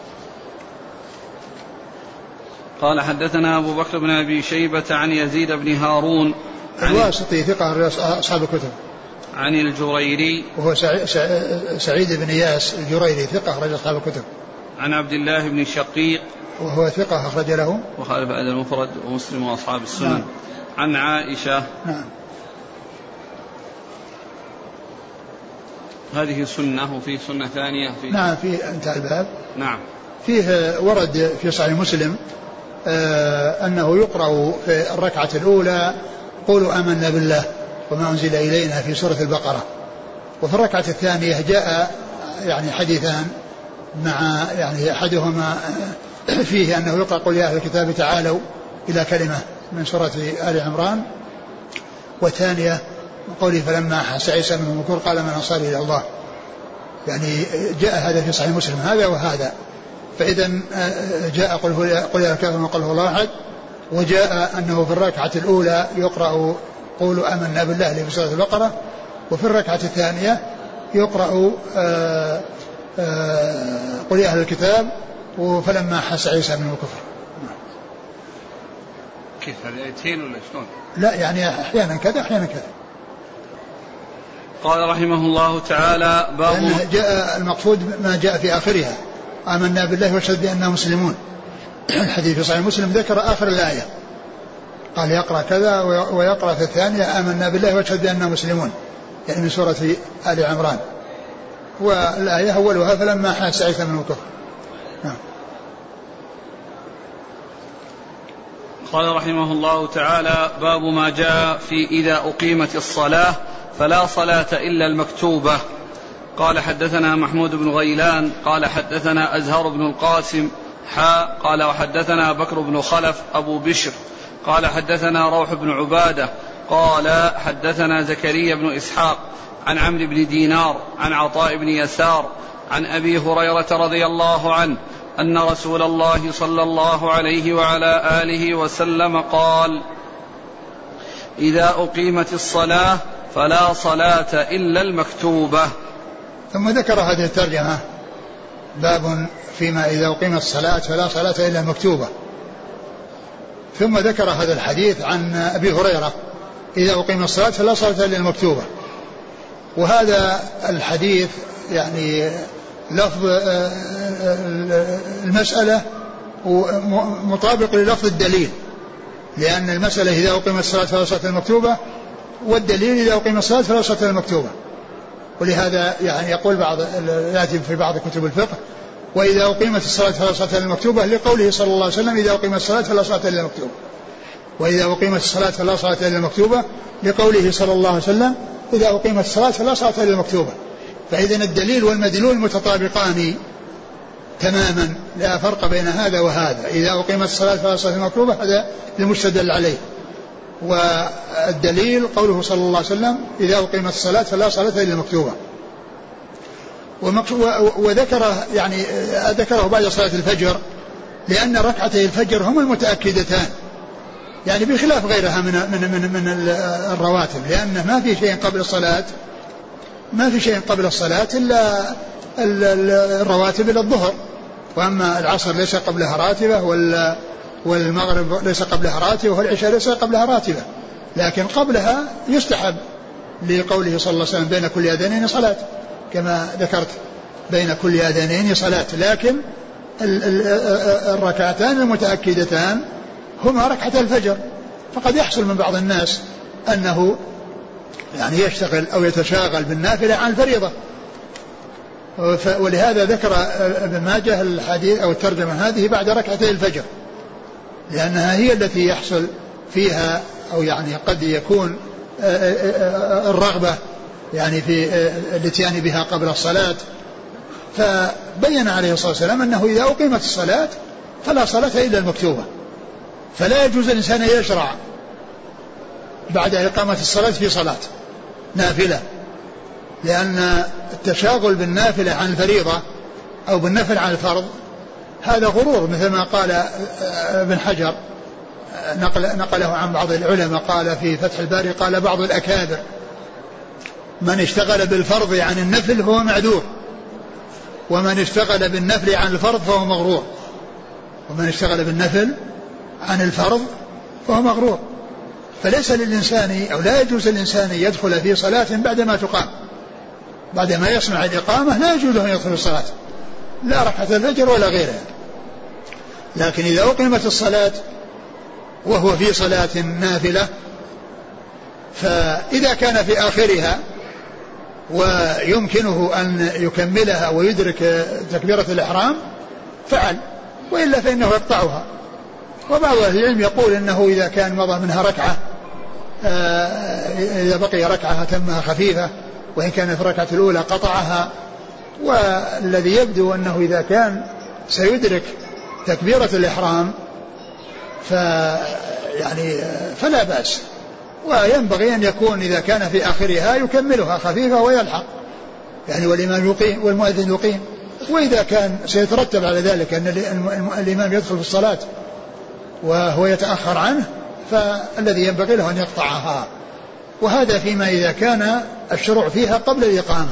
قال حدثنا أبو بكر بن أبي شيبة عن يزيد بن هارون الواسطي ثقة أصحاب الكتب عن الجريري وهو سعيد بن إياس الجريري ثقة أخرج أصحاب الكتب عن عبد الله بن شقيق وهو ثقة أخرج له وخالف أدب المفرد ومسلم وأصحاب السنن. نعم. عن عائشة نعم. هذه سنة وفي سنة ثانية في نعم في انتهى الباب. نعم فيه ورد في صحيح مسلم آه أنه يقرأ في الركعة الأولى قولوا آمنا بالله وما أنزل إلينا في سورة البقرة وفي الركعة الثانية جاء يعني حديثان مع يعني أحدهما فيه أنه يقرأ قل يا أهل الكتاب تعالوا إلى كلمة من سورة آل عمران والثانية قوله فلما أحس عيسى منهم الكفر قال من أنصاري إلى الله. يعني جاء هذا في صحيح مسلم هذا وهذا. فإذا جاء قل قل يا الكافرون وقل هو الله أحد وجاء أنه في الركعة الأولى يقرأ قولوا آمنا بالله في سورة البقرة وفي الركعة الثانية يقرأ آآ آآ قل يا أهل الكتاب فلما أحس عيسى منهم الكفر. كيف هذه آيتين ولا شلون؟ لا يعني أحيانا كذا أحيانا كذا. قال رحمه الله تعالى باب جاء المقصود ما جاء في آخرها آمنا بالله واشهد بأننا مسلمون. الحديث في صحيح مسلم ذكر آخر الآية قال يقرأ كذا ويقرأ في الثانية آمنا بالله واشهد بأننا مسلمون يعني من سورة آل عمران والآية أولها فلما أحس عيسى منهم الكفر. نعم. قال رحمه الله تعالى باب ما جاء في إذا أقيمت الصلاة فلا صلاة إلا المكتوبة. قال حدثنا محمود بن غيلان قال حدثنا أزهر بن القاسم حاء قال وحدثنا بكر بن خلف أبو بشر قال حدثنا روح بن عبادة قال حدثنا زكريا بن إسحاق عن عمرو بن دينار عن عطاء بن يسار عن أبي هريرة رضي الله عنه أن رسول الله صلى الله عليه وعلى آله وسلم قال إذا أقيمت الصلاة فلا صلاة إلا المكتوبة. ثم ذكر هذه الترجمة باب فيما إذا أقيمت الصلاة فلا صلاة إلا المكتوبة ثم ذكر هذا الحديث عن أبي هريرة إذا أقيمت الصلاة فلا صلاة إلا المكتوبة. وهذا الحديث يعني لفظ المسألة مطابق للفظ الدليل لأن المسألة إذا أقيمت الصلاة فلا صلاة إلا المكتوبة والدليل إذا أقيمت الصلاة فلا صلاة إلا المكتوبة. ولهذا يعني يقول بعض يأتي في بعض كتب الفقه وإذا أقيمت الصلاة فلا صلاة إلا المكتوبة لقوله صلى الله عليه وسلم إذا أقيمت الصلاة فلا صلاة إلا المكتوبة وإذا أقيمت الصلاة فلا صلاة إلا المكتوبة لقوله صلى الله عليه وسلم إذا أقيمت الصلاة فلا صلاة إلا المكتوبة. فإذا الدليل والمدلول متطابقان تماما لا فرق بين هذا وهذا. إذا أقيمت الصلاة فلا صلاة إلا المكتوبة هذا المستدل عليه والدليل قوله صلى الله عليه وسلم إذا أقيمت الصلاة فلا صلاة إلا المكتوبة. وذكر يعني ذكره بعد صلاة الفجر لأن ركعتي الفجر هم المتأكدتان يعني بخلاف غيرها من من من, من الرواتب لأن ما في شيء قبل الصلاة ما في شيء قبل الصلاة إلا الرواتب إلى الظهر وأما العصر ليس قبلها راتبة والمغرب ليس قبلها راتبة والعشاء ليس قبلها راتبة لكن قبلها يستحب لقوله صلى الله عليه وسلم بين كل أذانين صلاة، كما ذكرت بين كل أذانين صلاة. لكن الركعتان المتأكدتان هما ركعة الفجر. فقد يحصل من بعض الناس أنه يعني يشتغل أو يتشاغل بالنافلة عن الفريضة، ولهذا ذكر ابن ماجه الحديث أو الترجمة هذه بعد ركعتي الفجر، لأنها هي التي يحصل فيها أو يعني قد يكون الرغبة يعني في الاتيان بها قبل الصلاة. فبين عليه الصلاة والسلام أنه إذا أقيمت الصلاة فلا صلاة إلا المكتوبة، فلا يجوز الإنسان يشرع بعد إقامة الصلاة في صلاة نافلة، لأن التشاغل بالنافلة عن الفريضة أو بالنفل عن الفرض هذا غرور، مثل ما قال ابن حجر نقل نقله عن بعض العلماء قال في فتح الباري قال بعض الأكابر من اشتغل بالفرض عن النفل هو معذور، ومن اشتغل بالنفل عن الفرض فهو مغرور، ومن اشتغل بالنفل عن الفرض فهو مغرور. فليس للإنسان أو لا يجوز للإنسان يدخل في صلاة بعدما تقام، بعدما يسمع الإقامة لا يجوز له أن يدخل في الصلاة لا ركعة الفجر ولا غيرها. لكن إذا أقيمت الصلاة وهو في صلاة نافلة فإذا كان في آخرها ويمكنه أن يكملها ويدرك تكبيرة الإحرام فعل، وإلا فإنه يقطعها. وبعض أهل العلم يقول إنه إذا كان مضى منها ركعة إذا بقي ركعة تمها خفيفة، وإن كان في الركعة الأولى قطعها. والذي يبدو أنه إذا كان سيدرك تكبيرة الإحرام ف يعني فلا بأس، وينبغي أن يكون إذا كان في آخرها يكملها خفيفة ويلحق يعني والإمام يقيم والمؤذن يقيم. وإذا كان سيترتب على ذلك أن الإمام يدخل في الصلاة وهو يتأخر عنه فالذي ينبغي له أن يقطعها. وهذا فيما إذا كان الشروع فيها قبل الإقامة.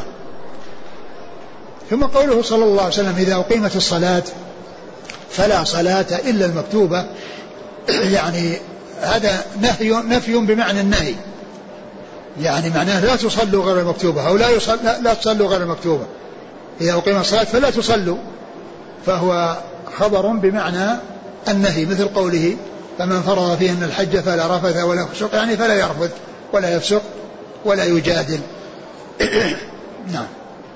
ثم قوله صلى الله عليه وسلم إذا أقيمت الصلاة فلا صلاة إلا المكتوبة، يعني هذا نهي نفي بمعنى النهي، يعني معناه لا تصلوا غير المكتوبة أو لا, يصل لا, لا تصلوا غير المكتوبة. إذا أقيمت الصلاة فلا تصلوا، فهو خبر بمعنى النهي، مثل قوله فمن فرض فيهن الحج فلا رفث ولا فسق، يعني فلا يرفث ولا يفسق ولا يجادل. نعم.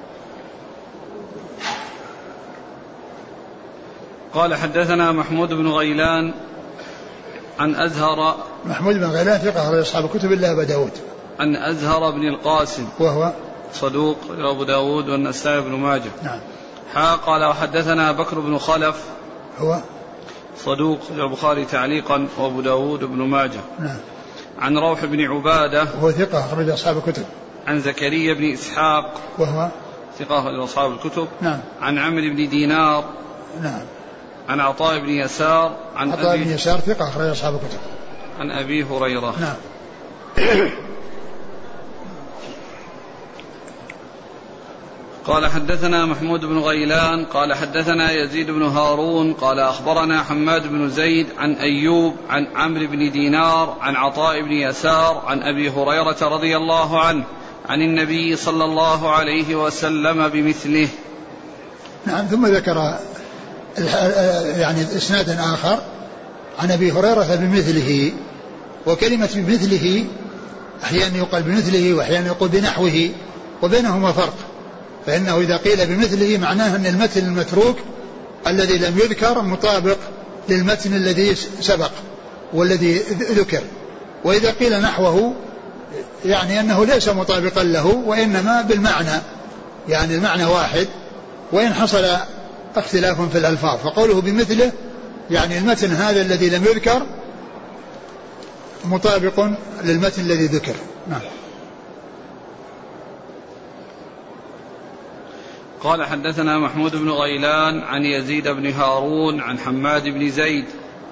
قال حدثنا محمود بن غيلان عن أزهر. محمود بن غيلان ثقة أخرج أصحاب الكتب إلا أبا داود. عن أزهر بن القاسم وهو صدوق أبو داود والنسائي بن ماجه. نعم. حا قال وحدثنا بكر بن خلف هو صدوق البخاري تعليقا وأبو داود بن ماجه. نعم. عن روح بن عبادة وهو ثقة أخرج أصحاب الكتب. عن زكريا بن إسحاق وهو ثقة أخرج أصحاب الكتب. نعم. عن عمرو بن دينار. نعم. عن عطاء بن يسار. عن عطاء بن يسار ثقة أخرج أصحاب الكتب. عن أبي هريرة. نعم. قال حدثنا محمود بن غيلان قال حدثنا يزيد بن هارون قال أخبرنا حماد بن زيد عن أيوب عن عمرو بن دينار عن عطاء بن يسار عن أبي هريرة رضي الله عنه عن النبي صلى الله عليه وسلم بمثله. نعم. ثم ذكر يعني إسناد آخر عن أبي هريرة بمثله. وكلمة بمثله أحيانا يقال بمثله وأحيانا يقول بنحوه، وبينهما فرق. فإنه إذا قيل بمثله معناه أن المتن المتروك الذي لم يذكر مطابق للمتن الذي سبق والذي ذكر. وإذا قيل نحوه يعني أنه ليس مطابقا له وإنما بالمعنى، يعني المعنى واحد وإن حصل اختلاف في الألفاظ. فقوله بمثله يعني المتن هذا الذي لم يذكر مطابق للمتن الذي ذكر. نعم. قال حدثنا محمود بن غيلان عن يزيد بن هارون عن حماد بن زيد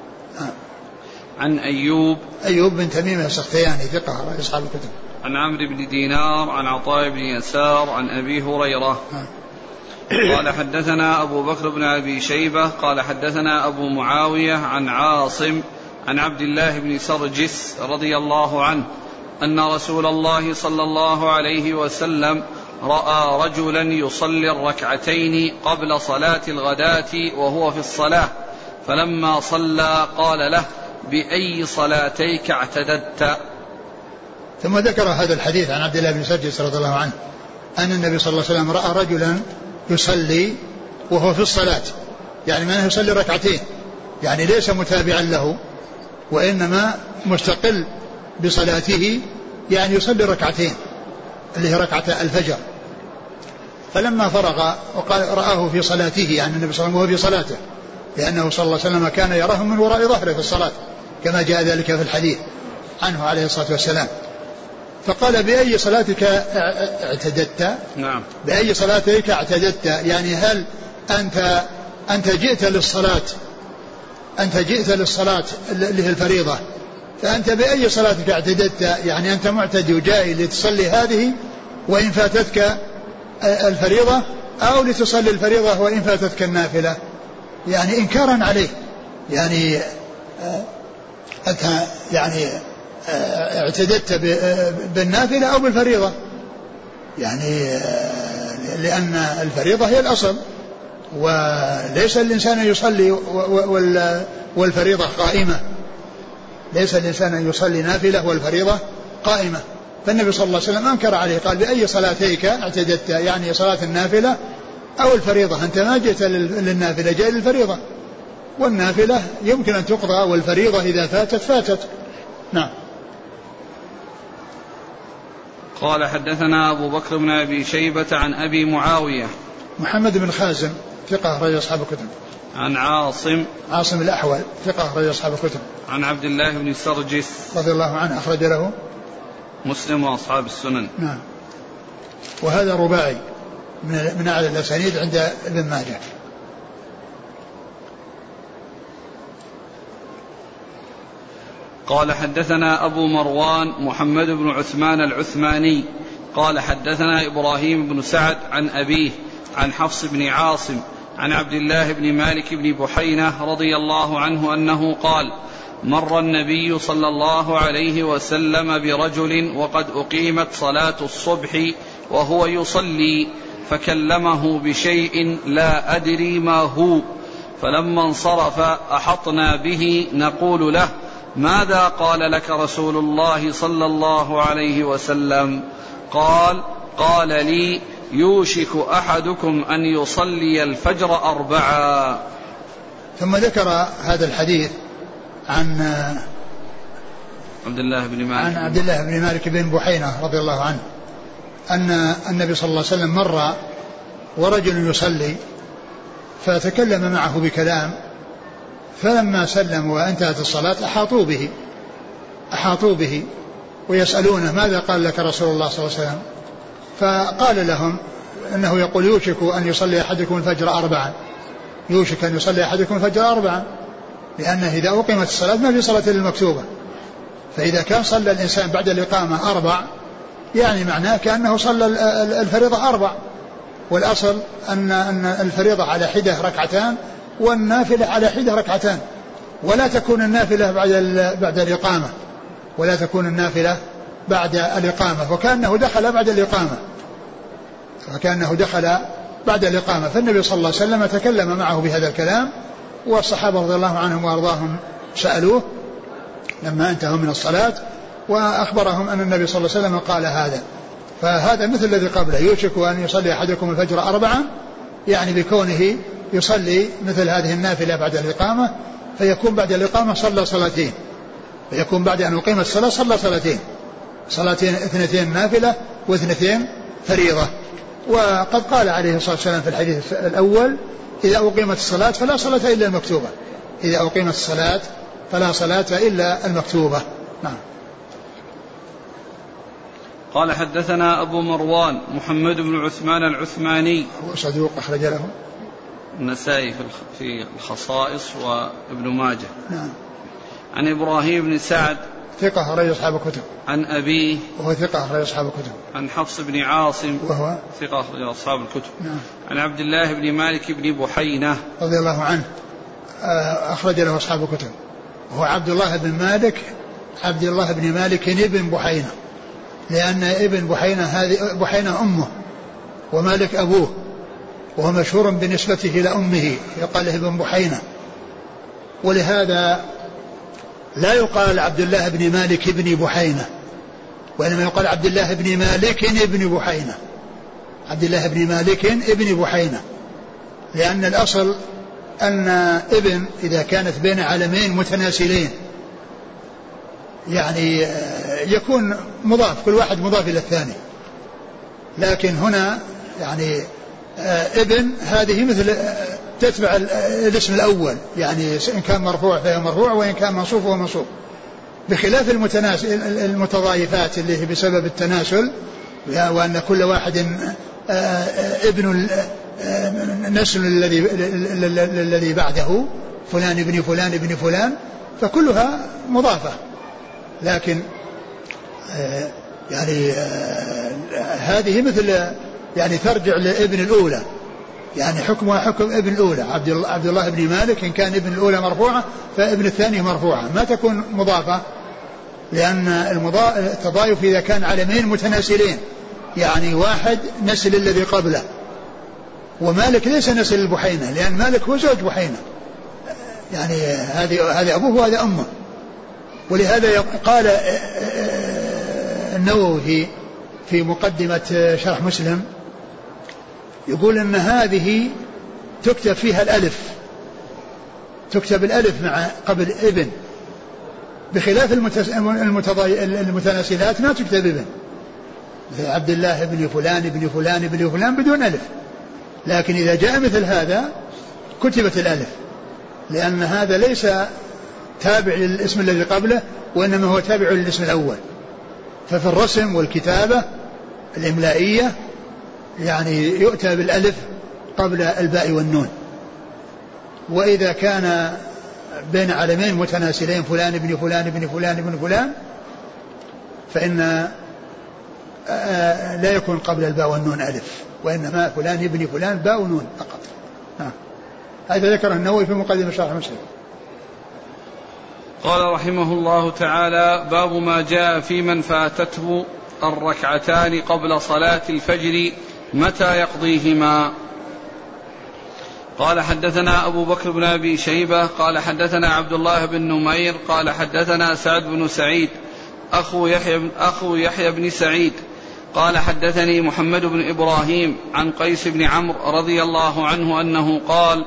عن أيوب أيوب بن تميم السختياني ثقة أصحاب الكتب. عن عمرو بن دينار عن عطاء بن يسار عن أبي هريرة. قال حدثنا أبو بكر بن أبي شيبة قال حدثنا أبو معاوية عن عاصم عن عبد الله بن سرجس رضي الله عنه أن رسول الله صلى الله عليه وسلم رأى رجلا يصلي الركعتين قبل صلاة الغداة وهو في الصلاة، فلما صلى قال له: بأي صلاتيك اعتددت؟ ثم ذكر هذا الحديث عن عبد الله بن سرجس رضي الله عنه أن النبي صلى الله عليه وسلم رأى رجلا يصلي وهو في الصلاة، يعني ما يصلي ركعتين، يعني ليس متابعا له وإنما مستقل بصلاته، يعني يصلي ركعتين اللي هي ركعة الفجر. فلما فرغ وقال رآه في صلاته، يعني النبي صلى الله عليه وسلم وهو في صلاته، لأنه صلى الله عليه وسلم كان يراه من وراء ظهره في الصلاة كما جاء ذلك في الحديث عنه عليه الصلاة والسلام. فقال: بأي صلاتك اعتددت؟ نعم. بأي صلاتك اعتددت، يعني هل أنت أنت جئت للصلاة أنت جئت للصلاة اللي هي الفريضة، فأنت بأي صلاتك اعتددت، يعني أنت معتدي وجاي لتصلي هذه وإن فاتتك الفريضة، أو لتصلي الفريضة وإن فاتتك النافلة، يعني إنكارا عليه، يعني أنت يعني اعتددت بالنافلة أو بالفريضة، يعني لأن الفريضة هي الأصل، وليس الإنسان يصلي والفريضة قائمة، ليس الإنسان أن يصلي نافلة والفريضة قائمة. فالنبي صلى الله عليه وسلم أنكر عليه، قال: بأي صلاتيك اعتددت، يعني صلاة النافلة أو الفريضة، أنت ما جئت للنافلة، جاء للفريضة، والنافلة يمكن أن تقضى، والفريضة إذا فاتت فاتت. نعم. قال: حدثنا أبو بكر بن أبي شيبة عن أبي معاوية محمد بن خازم ثقة أخرج أصحاب الكتب. عن عاصم عاصم الأحول ثقة أخرج أصحاب الكتب. عن عبد الله بن سرجس رضي الله عنه أخرج له مسلم وأصحاب السنن. نعم. وهذا رباعي من من أعلى الأسانيد عند ابن ماجه. قال: حدثنا أبو مروان محمد بن عثمان العثماني قال: حدثنا إبراهيم بن سعد عن أبيه عن حفص بن عاصم عن عبد الله بن مالك بن بحينة رضي الله عنه أنه قال: مر النبي صلى الله عليه وسلم برجل وقد أقيمت صلاة الصبح وهو يصلي، فكلمه بشيء لا أدري ما هو، فلما انصرف أحطنا به نقول له: ماذا قال لك رسول الله صلى الله عليه وسلم؟ قال: قال لي: يوشك أحدكم أن يصلي الفجر أربعا. ثم ذكر هذا الحديث عن عبد الله بن مالك عن عبد الله بن مالك بن بحينة رضي الله عنه أن النبي صلى الله عليه وسلم مر ورجل يصلي فتكلم معه بكلام، فلما سلم وانتهت الصلاة أحاطوا به أحاطوا به ويسألونه: ماذا قال لك رسول الله صلى الله عليه وسلم؟ فقال لهم إنه يقول: يوشك أن يصلي أحدكم الفجر أربعا، يوشك أن يصلي أحدكم الفجر أربعا، لأنه إذا أقيمت الصلاة ما في صلاة المكتوبة، فإذا كان صلى الإنسان بعد الإقامة أربع يعني معناه كأنه صلى الفريضة أربع، والأصل أن أن الفريضة على حدة ركعتان والنافلة على حدة ركعتان، ولا تكون النافلة بعد بعد الإقامة ولا تكون النافلة بعد الإقامة، وكأنه دخل بعد الإقامة وكأنه دخل بعد الإقامة. فالنبي صلى الله عليه وسلم تكلم معه بهذا الكلام، والصحابة رضي الله عنهم وأرضاهم سألوه لما انتهوا من الصلاة وأخبرهم أن النبي صلى الله عليه وسلم قال هذا. فهذا مثل الذي قبله: يوشك أن يصلي أحدكم الفجر أربعا، يعني بكونه يصلي مثل هذه النافلة بعد الإقامة، فيكون بعد الإقامة صلى صلاتين، فيكون بعد أن أقيمت الصلاة صلى صلاتين، صلاتين اثنتين نافلة واثنتين فريضة. وقد قال عليه الصلاة والسلام في الحديث الأول: إذا أقيمت الصلاة فلا صلاة إلا المكتوبة، إذا أقيمت الصلاة فلا صلاة إلا المكتوبة. نعم. قال: حدثنا أبو مروان محمد بن عثمان العثماني هو صدوق أخرج له النسائي في الخصائص وابن ماجه. نعم. عن إبراهيم بن سعد ثقة أخرج أصحاب الكتب. عن أبيه وهو ثقة أخرج أصحاب الكتب. عن حفص بن عاصم وهو ثقة أخرج أصحاب الكتب. نعم. عن عبد الله بن مالك بن بحينة رضي الله عنه أخرج له أصحاب الكتب، وهو عبد الله بن مالك عبد الله بن مالك بن بحينة لأن ابن بحينة هذه بحينة أمه ومالك أبوه، وهو مشهور بنسبته إلى أمه يقال له ابن بحينة، ولهذا لا يقال عبد الله بن مالك ابن بحينة، وإنما يقال عبد الله بن مالك ابن بحينة، عبد الله بن مالك ابن بحينة، لأن الأصل أن ابن إذا كانت بين علمين متناسلين يعني يكون مضاف، كل واحد مضاف إلى الثاني، لكن هنا يعني ابن هذه مثل تتبع الاسم الأول، يعني إن كان مرفوع فهي مرفوع، وإن كان منصوب فهو منصوب، بخلاف المتضايفات اللي هي بسبب التناسل، وأن كل واحد ابن نسل الذي الذي بعده، فلان ابن فلان ابن فلان، فكلها مضافة، لكن يعني هذه مثل يعني ترجع لابن الأولى، يعني حكمها حكم ابن الأولى. عبد الله بن مالك إن كان ابن الأولى مرفوعة فابن الثاني مرفوعة، ما تكون مضافة، لأن التضايف إذا كان علمين متناسلين، يعني واحد نسل الذي قبله، ومالك ليس نسل البحينة، لأن مالك هو زوج بحينة، يعني هذه هذه أبوه وهذا أمه. ولهذا قال النووي في مقدمة شرح مسلم، يقول أن هذه تكتب فيها الألف، تكتب الألف مع قبل ابن، بخلاف المتناسلات ما تكتب ابن، عبد الله ابن فلان ابن فلان ابن فلان بدون ألف، لكن إذا جاء مثل هذا كتبت الألف، لأن هذا ليس تابع للاسم الذي قبله، وإنما هو تابع للاسم الأول. ففي الرسم والكتابة الإملائية يعني يؤتى بالألف قبل الباء والنون. وإذا كان بين علمين متناسلين فلان ابن فلان ابن فلان ابن فلان فإن لا يكون قبل الباء والنون ألف، وإنما فلان ابن فلان باء ونون فقط. هذا ذكر النووي في مقدمة شرح مسلم. قال رحمه الله تعالى: باب ما جاء في من فاتته الركعتان قبل صلاة الفجر متى يقضيهما. قال: حدثنا أبو بكر بن أبي شيبة قال حدثنا عبد الله بن نمير قال حدثنا سعد بن سعيد أخو يحيى, أخو يحيى بن سعيد قال حدثني محمد بن إبراهيم عن قيس بن عمرو رضي الله عنه أنه قال: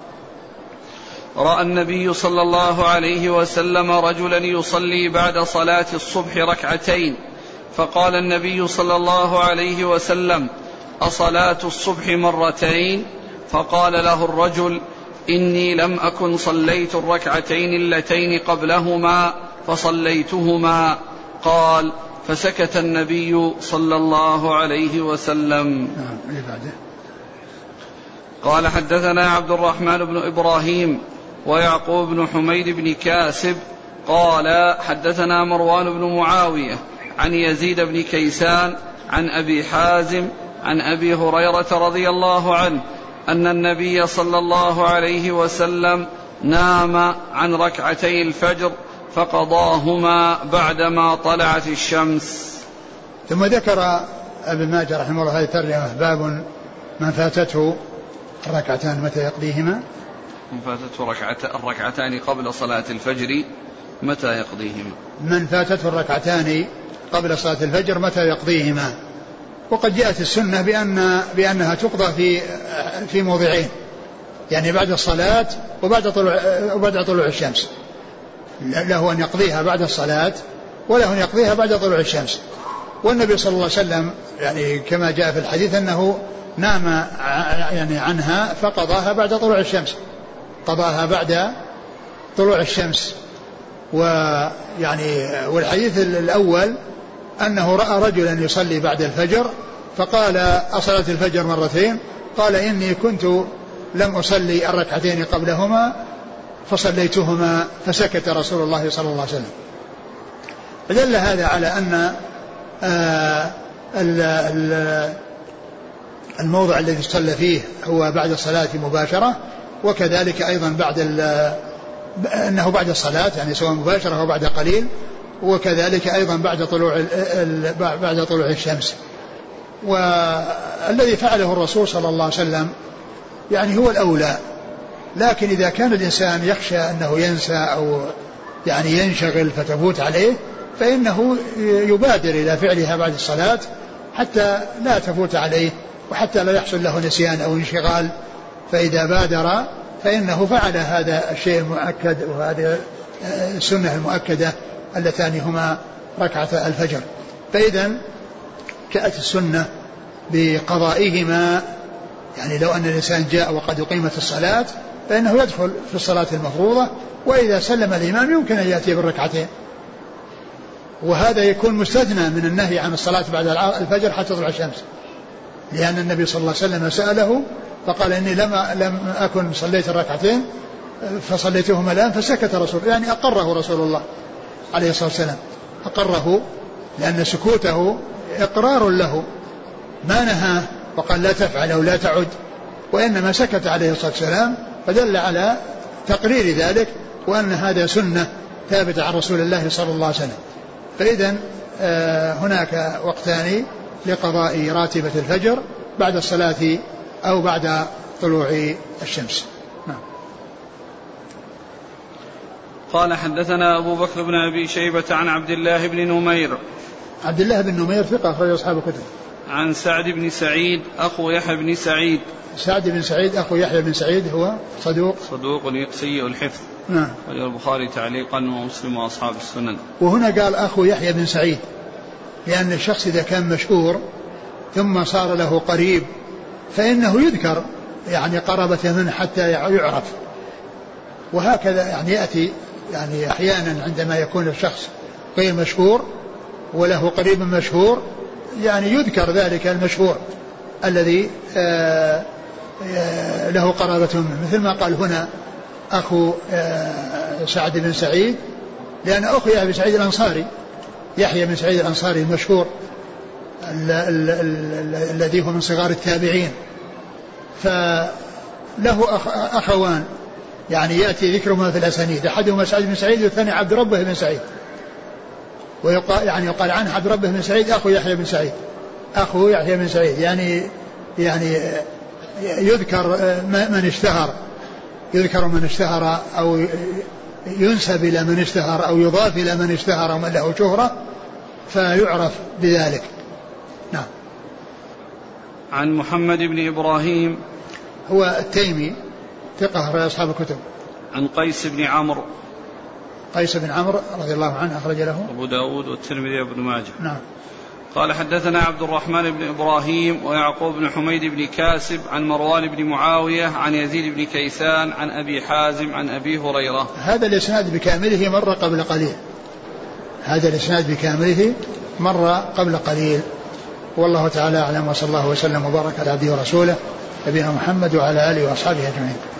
رأى النبي صلى الله عليه وسلم رجلا يصلي بعد صلاة الصبح ركعتين، فقال النبي صلى الله عليه وسلم: أصلاة الصبح مرتين؟ فقال له الرجل: إني لم أكن صليت الركعتين اللتين قبلهما فصليتهما. قال: فسكت النبي صلى الله عليه وسلم. قال: حدثنا عبد الرحمن بن إبراهيم ويعقوب بن حميد بن كاسب قال حدثنا مروان بن معاوية عن يزيد بن كيسان عن أبي حازم عن أبي هريرة رضي الله عنه أن النبي صلى الله عليه وسلم نام عن ركعتي الفجر فقضاهما بعدما طلعت الشمس. ثم ذكر ابن ماجه رحمه الله هذه الترجمة: باب من فاتته الركعتان متى يقضيهما. من فاتته الركعتان قبل صلاة الفجر متى يقضيهما. من فاتته الركعتان قبل صلاة الفجر متى يقضيهما. وقد جاءت السنة بأن بأنها تقضى في في موضعين، يعني بعد الصلاة وبعد طلوع وبعد طلوع الشمس، له أن يقضيها بعد الصلاة وله أن يقضيها بعد طلوع الشمس. والنبي صلى الله عليه وسلم يعني كما جاء في الحديث أنه نام يعني عنها فقضاها بعد طلوع الشمس، قضاها بعد طلوع الشمس. ويعني والحديث الأول أنه رأى رجلا يصلي بعد الفجر فقال: أصلاة الفجر مرتين؟ قال: إني كنت لم أصلي الركعتين قبلهما فصليتهما. فسكت رسول الله صلى الله عليه وسلم. فدل هذا على أن الموضع الذي صلى فيه هو بعد الصلاة مباشرة، وكذلك أيضا بعد أنه بعد الصلاة، يعني سواء مباشرة أو بعد قليل. وكذلك أيضا بعد طلوع بعد طلوع الشمس. والذي فعله الرسول صلى الله عليه وسلم يعني هو الأولى، لكن إذا كان الإنسان يخشى أنه ينسى أو يعني ينشغل فتفوت عليه فإنه يبادر إلى فعلها بعد الصلاة حتى لا تفوت عليه وحتى لا يحصل له نسيان أو انشغال، فإذا بادر فإنه فعل هذا الشيء المؤكد وهذه السنة المؤكدة اللتان هما ركعة الفجر. فإذا جاءت السنة بقضائهما، يعني لو أن الإنسان جاء وقد أقيمت الصلاة فإنه يدخل في الصلاة المفروضة، وإذا سلم الإمام يمكن أن يأتي بالركعتين، وهذا يكون مستثنى من النهي عن الصلاة بعد الفجر حتى تطلع الشمس، لأن النبي صلى الله عليه وسلم سأله فقال إني لم, لم أكن صليت الركعتين فصليتهما الآن، فسكت رسول يعني أقره رسول الله عليه الصلاة والسلام، أقره لأن سكوته إقرار له، ما نهاه وقال لا تفعل أو لا تعد، وإنما سكت عليه الصلاة والسلام، فدل على تقرير ذلك وأن هذا سنة ثابتة عن رسول الله صلى الله عليه وسلم. فإذا هناك وقتان لقضاء راتبة الفجر بعد الصلاة أو بعد طلوع الشمس. نعم. قال حدثنا أبو بكر بن أبي شيبة عن عبد الله بن نمير. عبد الله بن نمير ثقة أخرج أصحاب الكتب. عن سعد بن سعيد أخو يحيى بن سعيد. سعد بن سعيد أخو يحيى بن سعيد هو صدوق صدوق سيء الحفظ. نعم. وله البخاري تعليقا ومسلم وأصحاب السنن. وهنا قال أخو يحيى بن سعيد لأن الشخص إذا كان مشهور ثم صار له قريب فإنه يذكر يعني قرابة منه حتى يعرف، وهكذا يعني يأتي يعني أحيانا عندما يكون الشخص غير مشهور وله قريب مشهور يعني يذكر ذلك المشهور الذي آآ آآ له قرابة منه، مثل ما قال هنا أخو سعد بن سعيد، لأن أخو يحيى بن سعيد الأنصاري، يحيى بن سعيد الأنصاري المشهور الذي هو من صغار التابعين، فله أخ أخوان يعني يأتي ذكرهما في الأسانيد، أحدهما سعد بن سعيد والثاني عبد ربه بن سعيد، ويقال يعني يقال عنه عبد ربه بن سعيد أخو يحيى بن سعيد، أخو يحيى بن سعيد، يعني يعني يذكر من اشتهر، يذكر من اشتهر أو ينسب إلى من اشتهر أو يضاف إلى من اشتهر ومن له شهرة فيعرف بذلك. نعم. عن محمد بن إبراهيم هو التيمي ثقة في أصحاب الكتب. عن قيس بن عمرو. قيس بن عمرو رضي الله عنه أخرج له أبو داود والترمذي وابن ماجه. نعم. قال حدثنا عبد الرحمن بن إبراهيم ويعقوب بن حميد بن كاسب عن مروان بن معاوية عن يزيد بن كيسان عن أبي حازم عن أبي هريرة. هذا الإسناد بكامله مر قبل قليل، هذا الإسناد بكامله مر قبل قليل، والله تعالى أعلم، وصلى الله وسلم وبارك على عبده ورسوله نبينا محمد وعلى آله وأصحابه أجمعين.